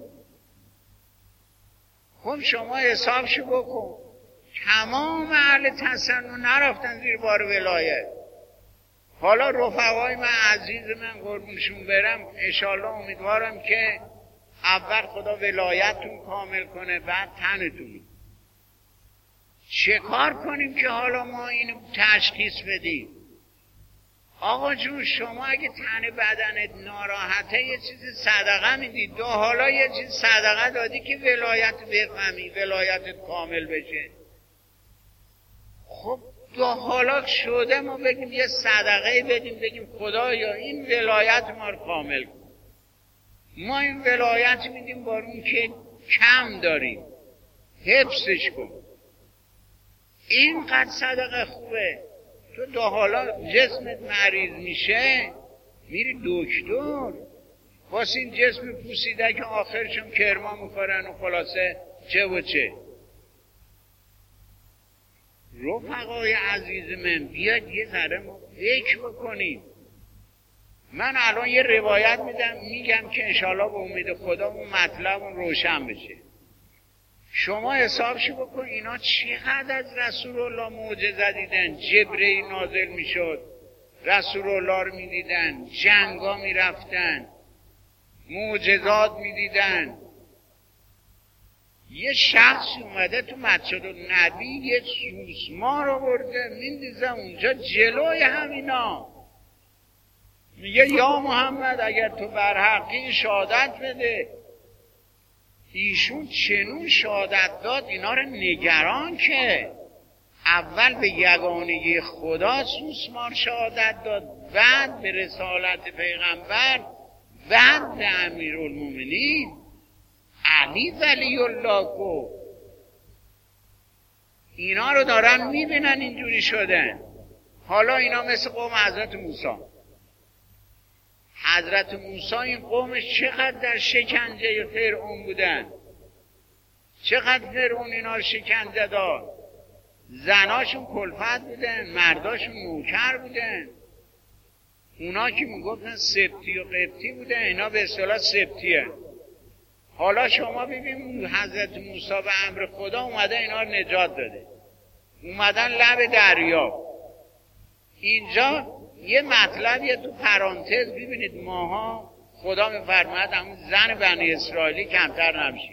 خب شما حسابشو بکن. تمام اهل تسنن نرفتن زیر بار ولایت. حالا رفقای من عزیز من قربونشون برم، انشالله امیدوارم که اول خدا ولایتتون کامل کنه، بعد تنتون. چه کار کنیم که حالا ما اینو تشخیص بدیم؟ آقا جون شما اگه تن بدنت ناراحته یه چیز صدقه میدید، دو حالا یه چیز صدقه دادی که ولایت بفهمی، ولایتت کامل بشه. خب دو حالا شده ما بگیم یه صدقه بدیم، بگیم خدایا این ولایت ما رو کامل کن. ما این ولایت میدیم با اون که کم داریم، حفظش کن. اینقدر صدقه خوبه. تو دو حالا جسمت مریض میشه میری دکتر، واسه این جسم پوسیده که آخرشون کرما میخورن و خلاصه چه و چه. رفقای عزیز من بیاد یه ذره ما فکر بکنیم. من الان یه روایت میدم میگم که انشالله به امید خدا اون مطلب روشن بشه. شما حسابشو بکن اینا چقدر از رسول الله معجزه دیدن. جبرئیل نازل میشد، رسول الله رو میدیدن، جنگا میرفتن، معجزات میدیدن. یه شخص اومده تو مسجد النبی یه سوسمار آورده میندازه اونجا جلوی همینا، میگه یا محمد اگر تو برحقی شهادت بده. ایشون چنون شهادت داد اینا رو نگران که اول به یگانگی خدا سوسمار شهادت داد، بعد به رسالت پیغمبر، بعد به امیرالمومنین علی ولی الله کو. اینا رو دارن میبینن اینجوری شدن. حالا اینا مثل قوم حضرت موسی. حضرت موسی این قومش چقدر در شکنجه فرعون بودن، چقدر فرعون اینا رو شکنجه داد. زناشون کلفت بودن، مرداشون نوکر بودن. اونا که میگفتن سبتی و قبطی بودن، اینا به اصطلاح سبتیه. حالا شما ببین حضرت موسی به امر خدا اومده اینا رو نجات داده، اومدن لب دریا. اینجا یه مطلبیه تو پرانتز ببینید، ماها خدا میفرماید همون زن بنی اسرائیلی کمتر نمیشی.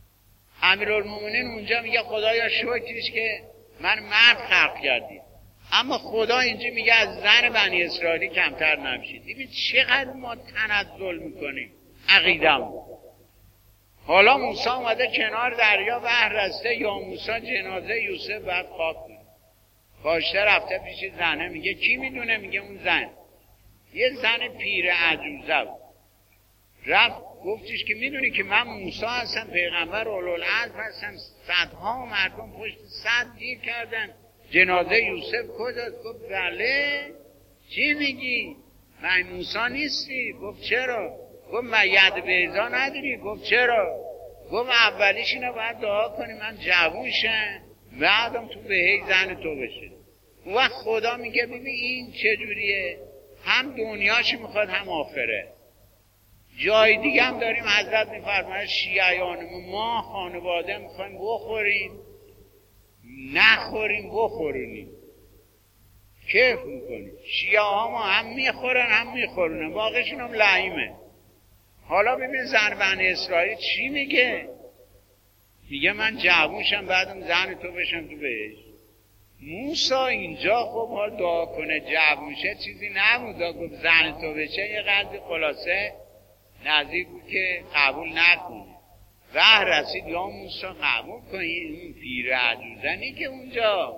امیرالمومنین اونجا میگه خدایا شکرش که من مرد خلق کردی. اما خدا اینجا میگه از زن بنی اسرائیلی کمتر نبشید. ببین چقدر ما تنزل میکنیم عقیدم. حالا موسی اومده کنار دریا بحر رسته، یا موسی جنازه یوسف بعد خاک کنه. کاشته رفته پیش زنه، میگه کی میدونه؟ میگه اون زن، یه زن پیر عجوزه بود. رفت گفتش که میدونی که من موسی هستم، پیغمبر اولوالعزم هستم، صدها مردم پشت صد گیر کردن، جنازه یوسف کجاست؟ گفت بله. چی میگی؟ من موسی نیستی؟ گفت چرا؟ گفت من ید بیضا نداری؟ گفت چرا؟ گفت اولیش اینو باید دعا کنی من جوون شم، بعدم تو بهی زن تو بشه. اون وقت خدا میگه ببین این چجوریه، هم دنیاش میخواد هم آخره. جای دیگه هم داریم حضرت میفرماید شیعیان ما خانواده میخوایم بخوریم نخوریم بخورونیم، کیف میکنیم. شیعه ها ما هم میخورن هم میخورونن، باقیشون هم لعیمه. حالا ببین زن بنی اسرائیل چی میگه؟ میگه من جوونشم بعدم زن تو بشم تو بهش. موسی اینجا خب حال دعا کنه جوون شه چیزی نبود، گفت زن تو بشه یه قدر خلاصه نزدیک بود که قبول نکنه. ره رسید یا موسی قبول کنی این پیر عجوزنی که اونجا.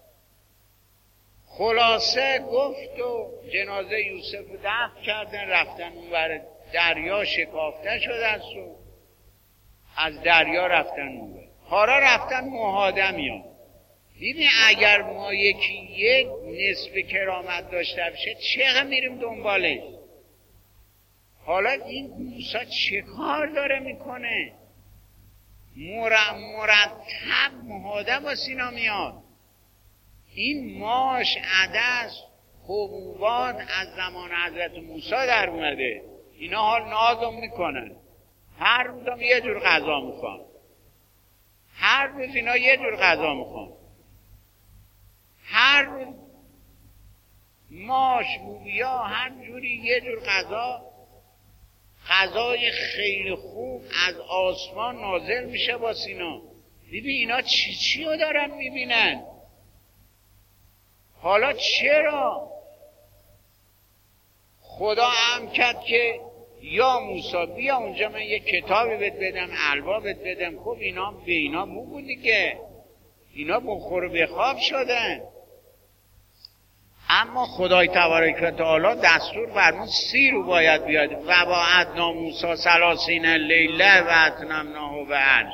خلاصه گفت و جنازه یوسف رو دفن کردن، رفتن اونور دریا شکافته شد از و از دریا رفتن اونور. حالا رفتن مهادمیان. ببین اگر ما یکی یک نصف کرامت داشته باشه چقدر میریم دنبالش. حالا این موسی چه کار داره میکنه؟ مرتب مهاده با سینا میاد. این ماش عدس حبوبات از زمان حضرت موسی در اومده، اینا حال نازم میکنن، هر روز یه جور غذا میخوان، هر روز اینا یه جور غذا میخوان، هر روز ماش لوبیا هر جوری یه جور غذا، غذای خیلی خوب از آسمان نازل میشه با سینا. ببین اینا چی چی رو دارن میبینن. حالا چرا خدا امر کرد که یا موسی بیا اونجا من یه کتابی بهت بدم، الوا بهت بدم. خب اینا به اینا مو بود دیگه، اینا بخور و بخواب شدن. اما خدای تبارک و تعالی دستور فرمود سی رو باید بیاد و وعدنا موسی ثلاثین لیله و اتممناه بعشر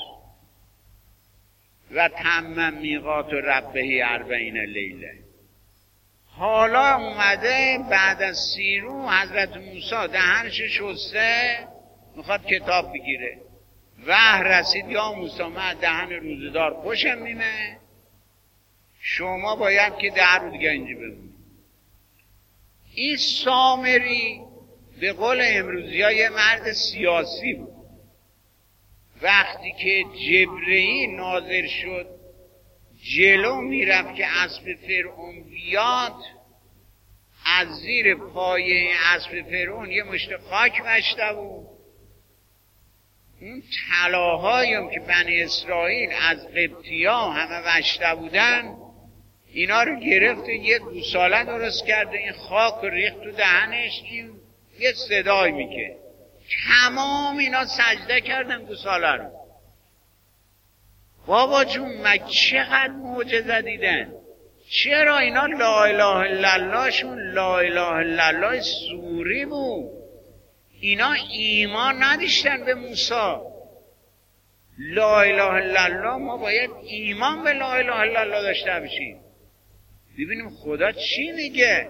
و تم میقات ربه اربعین لیله. حالا اومده بعد از سی رو حضرت موسی دهنش شسته میخواد کتاب بگیره. وحی رسید یا موسی من دهن روزدار خوشم میمه، شما باید که ده رو دیگه اینجا بمونید. این سامری به قول امروزی ها یه مرد سیاسی بود. وقتی که جبرئیل نازل شد جلو میرفت که اسب فرعون بیاد، از زیر پایه اسب فرعون یه مشت خاک وشته بود. اون طلاهایی هم که بنی اسرائیل از قبطی‌ها همه وشته بودن اینا رو گرفت یه گوساله درست کرده، این خاک رو ریخت تو دهنش، این یه صدای میگه. تمام اینا سجده کردن گوساله رو. بابا جون مگه چقدر معجزه دیدن؟ چرا اینا لا اله الا الله شون لا اله الا الله سوری بود؟ اینا ایمان نداشتن به موسی. لا اله الا الله ما باید ایمان به لا اله الا الله داشته باشیم. ببینیم خدا چی میگه.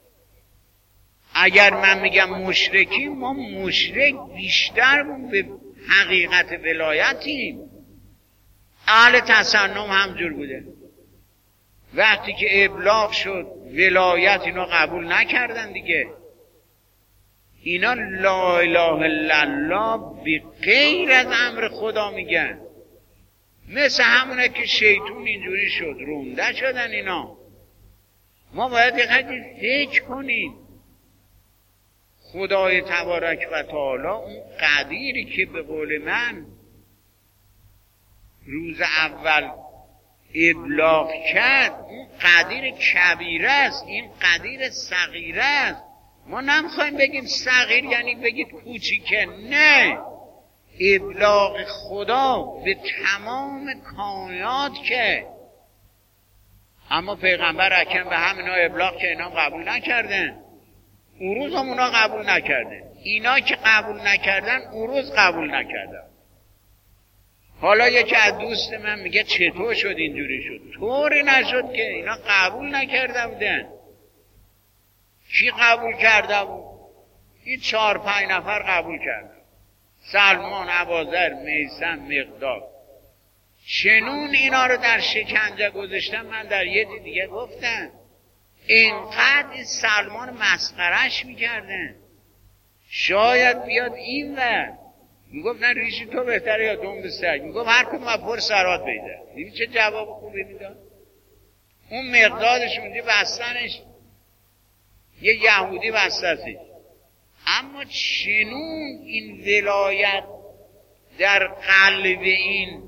اگر من میگم مشرکیم، ما مشرک بیشتر به حقیقت ولایتیم. اهل تصنم همجور بوده. وقتی که ابلاغ شد ولایت اینا قبول نکردن دیگه. اینا لا اله الا الله به غیر از امر خدا میگن. مثل همونه که شیطون اینجوری شد رونده شدن اینا. ما باید یه قدری فکر کنیم. خدای تبارک و تعالی اون قدیری که به قول من روز اول ابلاغ کرد اون قدیر کبیره است، این قدیر صغیره است. ما نمیخوایم بگیم صغیر یعنی بگید کوچیکه، نه، ابلاغ خدا به تمام کائنات که. اما پیغمبر اکرم به همینا ابلاغ که اینا قبول نکردن، اون روز هم اونا قبول نکردن، اینا که قبول نکردن اون روز قبول نکردن. حالا یکی از دوست من میگه چطور شد اینجوری شد؟ طوری نشد که اینا قبول نکرده بودن. کی قبول کرده بود؟ این چهار پنج نفر قبول کردن: سلمان، ابوذر، میثم، مقداد. چنون اینا رو در شکنجه گذاشتن. من در یه دیگه گفتم اینقدر این سلمان مسخرش میکردن، شاید بیاد این ور میگفت نه ریشی تو بهتره یا دنب سگ، میگفت هر کدوم از پر سرات بیده. دیدی چه جواب خوبی میداد؟ اون مقدادش اونجا بستنش، یه یهودی بستنش. اما چنون این ولایت در قلب این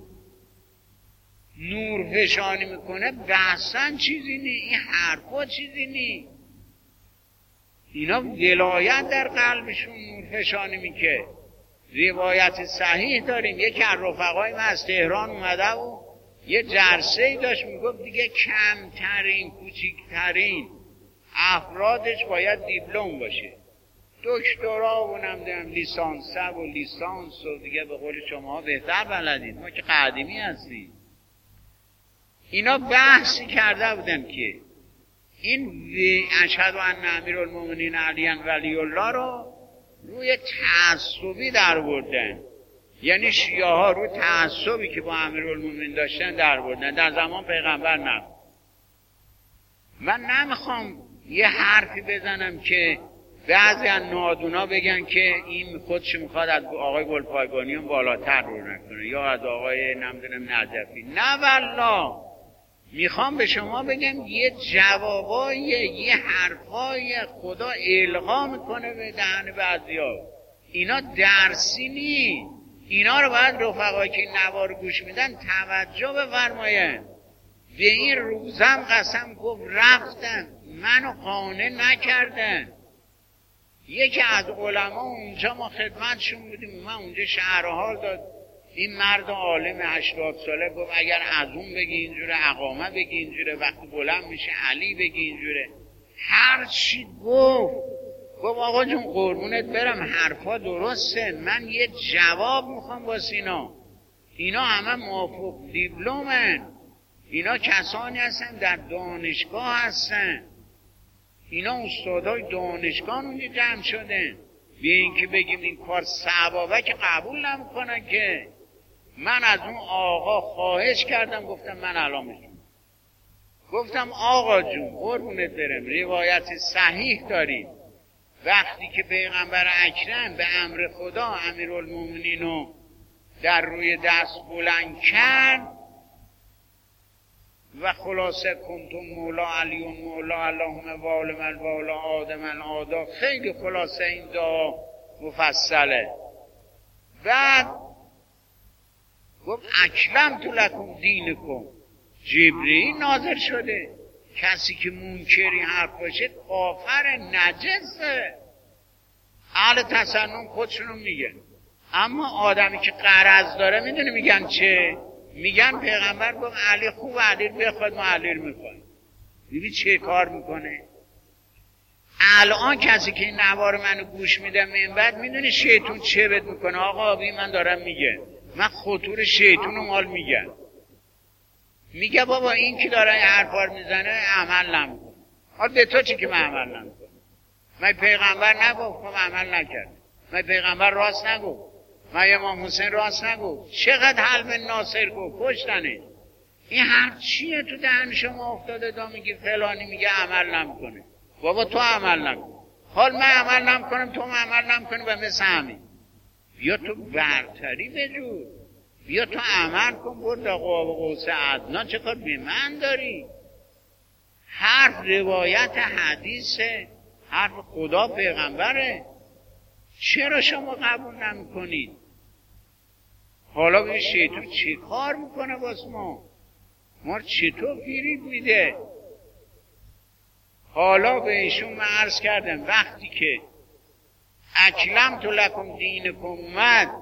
نور فشانی میکنه، بحثن چیزی نی، این حرفا چیزی نی. اینا ولایت در قلبشون نور فشانی میکنه. روایت صحیح داریم، یکی از رفقای من از تهران اومده و یه جلسه‌ای داشت میگفت دیگه کمترین کوچیکترین افرادش باید دیپلم باشه، دکترا و نمیدونم لیسانس و لیسانس و دیگه به قول شما بهتر بلدید، ما که قدیمی هستیم. اینا بحثی کرده بودن که این اشهد ان امیرالمومنین علی ولی الله رو روی تعصبی در بردن، یعنی شیعه ها روی تعصبی که با امیرالمومنین داشتن در بردن در زمان پیغمبر. نه، من نمیخوام یه حرفی بزنم که بعضی از نادونا بگن که این خودش میخواد از آقای گلپایگانیان بالاتر رو نکنه یا از آقای نمیدونم نجفی. نه والله، میخوام به شما بگم یه جوابای یه حرفای خدا القا میکنه به دهن بعضیا. اینا درسی نی، اینا رو باید رفقایی که نوار گوش میدن توجه بفرماین. به این روزم قسم گفت رفتن منو قانع نکردن. یکی از علما اونجا ما خدمتشون بودیم، من اونجا شرح حال داد. این مرد عالم هشتاد ساله گفت اگر از اون بگی اینجوره، اقامه بگی اینجوره، وقتی بلند میشه علی بگی اینجوره، هر چی گفت. گفت آقا جون قربونت برم حرفا درسته، من یه جواب میخوام واسه اینا. اینا همه موافق دیپلمن، اینا کسانی هستن در دانشگاه هستن، اینا استادای دانشگاه اونجا جمع شدن. بیا این که بگیم این کار صحابه که قبول نمیکنن که. من از اون آقا خواهش کردم، گفتم من الان میشم، گفتم آقا جون قربونت برم روایت صحیح داریم، وقتی که پیغمبر اکرم به امر خدا امیرالمومنین رو در روی دست بلند کرد و خلاصه کنتم مولا علیون مولا اللهم والم الوالا آدم العادا، خیلی خلاصه این دعا مفصله. بعد گفت اکرمت لکم دینکم، جبرئیل نازل شده. کسی که منکری حرف باشه کافر نجسه. اهل تسنن خودشونو میگن، اما آدمی که قرض داره میدونه میگن چه؟ میگن پیغمبر گفت علی خوب علی بخواد ما علی رو میخوایم. ببین چه کار میکنه. الان کسی که این نوار منو گوش میده من بعد میدونه شیطون چه بد میکنه. آقا ببین من دارم میگه، من خطور شیطون رو مال میگن. میگه بابا این که داره این حرفا رو میزنه عمل نمیکنه. حالا به تو چی که من عمل نمیکنه؟ من پیغمبر نگفت من عمل نکرد، من پیغمبر راست نگفت، من امام حسین راست نگفت، چقدر حلم ناصر گفت کشتنه. این حرف چیه تو دهن شما افتاده؟ دا میگی فلانی میگه عمل نمیکنه. بابا تو عمل نکن، حال من عمل نمیکنم تو عمل نمیکنی و مثل همین. بیا تو برتری بجور، بیا تو عمل کن، برد قاب قوس ادنا، چه کار به من داری؟ حرف روایت حدیثه، حرف خدا پیغمبره، چرا شما قبول نمی کنید؟ حالا به شیطان چه کار میکنه باز ما؟ ما چطور گیرید میده؟ حالا به ایشون من عرض کردم وقتی که اکلمت لکم دینکم اومد،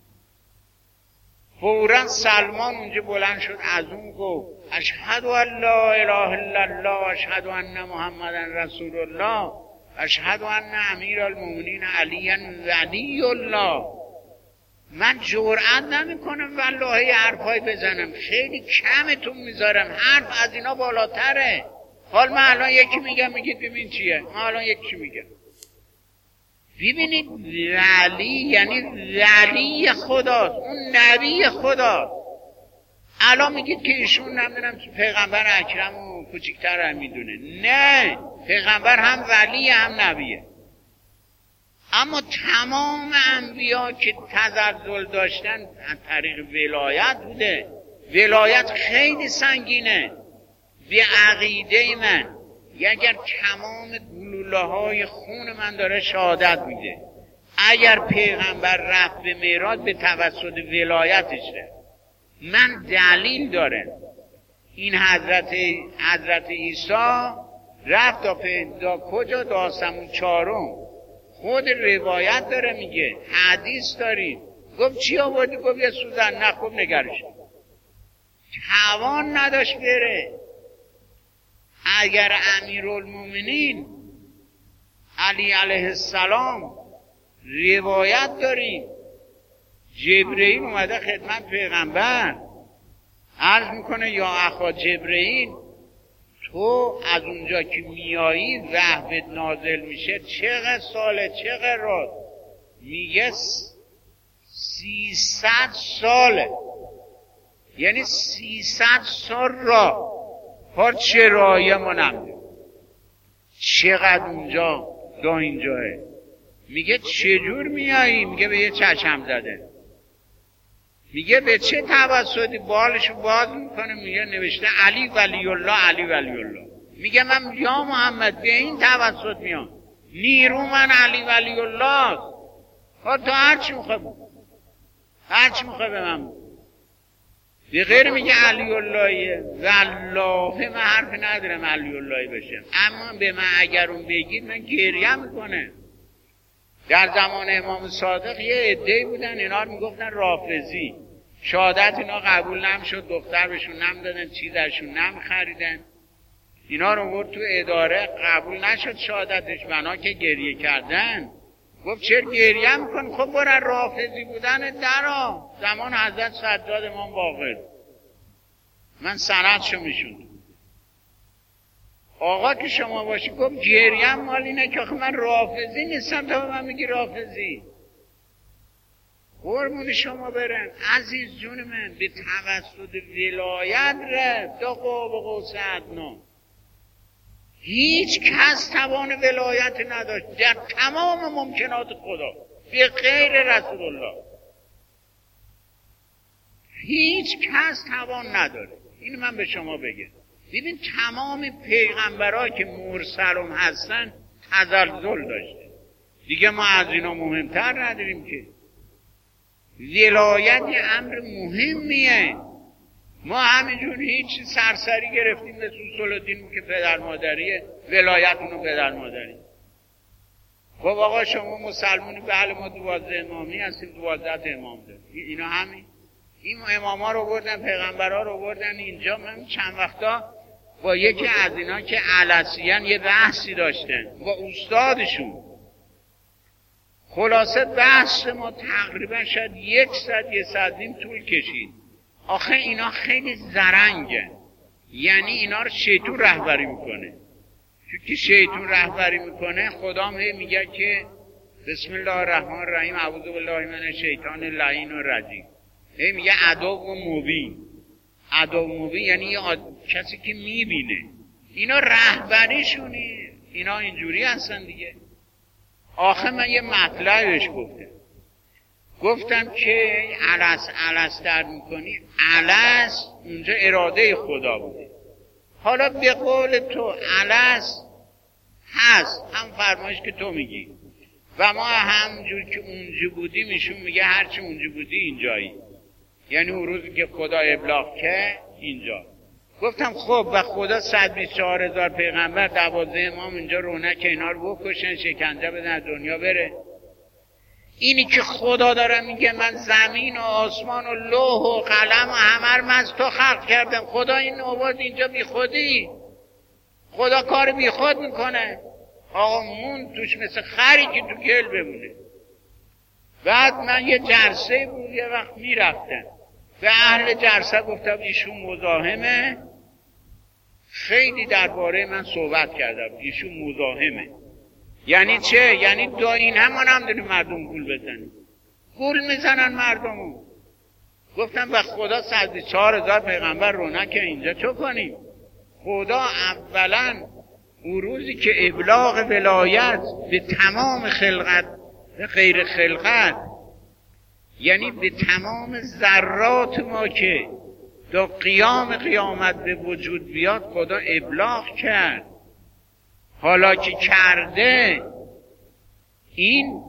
فوراً سلمان اونجا بلند شد از اون گفت اشهد ان لا اله الا الله اشهد ان محمدا رسول الله اشهد ان امیرالمومنین علی ولی الله. من جرئت نمیکنم والله یه حرفایی بزنم، خیلی کمتون میذارم، حرف از اینا بالاتره. حال من الان یکی میگم میگید ببین چیه، من الان یکی میگم. ببینید ولی یعنی ولی خداست، اون نبی خداست. الان میگید که ایشون نمیدونم پیغمبر اکرم و کوچیکتر هم میدونه. نه، پیغمبر هم ولی هم نبیه. اما تمام انبیا که تزلزل داشتن از طریق ولایت بوده. ولایت خیلی سنگینه. به عقیده من اگر تمام گلوله های خون من داره شهادت میده، اگر پیغمبر رفت به معراج به توسط ولایتشه، من دلیل داره. این حضرت حضرت عیسی رفت تا پیدا کجا؟ تا آسمون چهارم. خود روایت داره میگه، حدیث دارید. گفت چی آوردی؟ گفت یه سوزن. نه خب نگرش. توان نداشت بره. اگر امیرالمومنین علی علیه السلام روایت داریم، جبرئیل اومده خدمت پیغمبر عرض میکنه یا اخا جبرئیل، تو از اونجا که میایی وحی نازل میشه چقدر ساله چقدر راست؟ میگه سیصد ساله، یعنی سیصد سال راه. پر چه راهی ما نمیدونم چقدر اونجا دا اینجاه. میگه چجور میایی؟ میگه به یه چشم زده. میگه به چه توسطی؟ بالشو باز میکنه، میگه نوشته علی ولی الله علی ولی الله. میگه من یا محمد به این توسط میام، نیرو من علی ولی الله. خب تو هرچی میخواه هرچی میخواه به من به غیر میگه علی اللهیه. والله من حرف ندارم علی اللهی بشم، اما به من اگر اون بگید من گریه میکنه. در زمان امام صادق یه عده‌ای بودن اینا رو میگفتن رافضی. شهادت اینا قبول نمیشد، دختر بهشون نمیدادن، چیزشون نمیخریدن. اینا رو برد تو اداره، قبول نشد شهادتش، بنا که گریه کردن. گفت چرا گریه میکن؟ خب برن رافضی بودن درا زمان حضرت سجاد امام باقر. من سندشو میشوندم. آقا که شما باشی گفت گریه مال اینه که من رافضی نیستم تا به من میگی رافضی. قربون شما برن عزیز جون من، به توسط ولایت رفت تا قاب قوس ادنا. هیچ کس توان ولایت نداشت در تمام ممکنات خدا به غیر رسول الله. هیچ کس توان نداره. این من به شما بگم. ببین تمام پیغمبرها که مرسلم هستن تزلزل داشته. دیگه ما از اینا مهمتر نداریم که. ولایت یه امر مهمیه. ما همینجور هیچ سرسری گرفتیم به سلطان که پدر مادریه، ولایت اونو پدر مادری. خب آقا شما مسلمونی؟ بله ما دوازده امامی هستیم، دوازده امام داریم. اینا همین این امام ها رو بردن، پیغمبر ها رو بردن اینجا. من چند وقتا با یکی از اینا که علسیان یه بحثی داشتن با استادشون. خلاصه بحث ما تقریبا شاید یک ساعت یک ساعت نیم طول کشید. آخه اینا خیلی زرنگه، یعنی اینا رو شیطون رهبری میکنه. چون که شیطون رهبری میکنه خدا هم میگه که بسم الله الرحمن الرحیم اعوذ بالله من الشیطان اللعین الرجیم. هی میگه عدو و مبین. عدو و مبین یعنی یه کسی که میبینه. اینا رهبریشونی، اینا اینجوری هستن دیگه. آخه من یه مطلعی بهش گفتم گفتم که علس علس در میکنی، علس اونجا اراده خدا بوده. حالا به قول تو علس هست هم فرمایش که تو میگی و ما همجور که اونجا بودیم ایشون میگه هرچی اونجا بودی اینجایی، یعنی اون روزی که خدا ابلاغ که اینجا. گفتم خب و خدا صد و بیست و چهار هزار پیغمبر، دوازده امام اینجا رونق که اینا رو بکشن، شکنجه بدن، از دنیا بره. اینی که خدا داره میگه من زمین و آسمان و لوح و قلم و همه رو از تو خلق کردم. خدا این آورد اینجا بی خودی. خدا کار بی خود میکنه. آقا مون توش مثل خری که تو گل بمونه. بعد من یه جلسه بود یه وقت میرفتم به اهل جلسه گفتم ایشون مزاحمه، خیلی درباره من صحبت کردم، ایشون مزاحمه. یعنی چه؟ یعنی دا این همان هم داریم مردم گول بزنیم. گول میزنن مردمو. گفتم به خدا صد و بیست و چهار هزار پیغمبر رونق که اینجا چه کنیم؟ خدا اولا اون روزی که ابلاغ ولایت به تمام خلقت، به غیر خلقت، یعنی به تمام ذرات ما که تا قیام قیامت به وجود بیاد خدا ابلاغ کرد. حالا که کرده این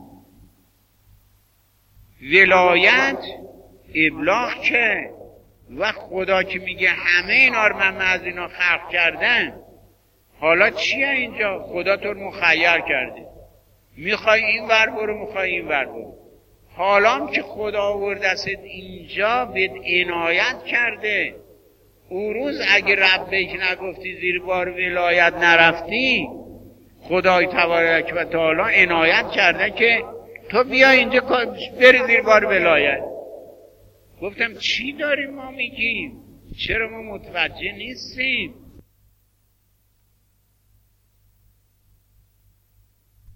ولایت ابلاغ کرد و خدا که میگه همه اینا رو من از اینا خلق کردم، حالا چیه اینجا؟ خدا تو رو مخیر کرده، میخوای این ور برو، میخوای این ور برو. حالا که خدا آورد است اینجا به عنایت کرده. اون روز اگه ربک نگفتی زیر بار ولایت نرفتی، خدای تبارک و تعالی عنایت کرده که تو بیا اینجا بری زیر بار ولایت. گفتم چی داریم ما میگیم؟ چرا ما متوجه نیستیم؟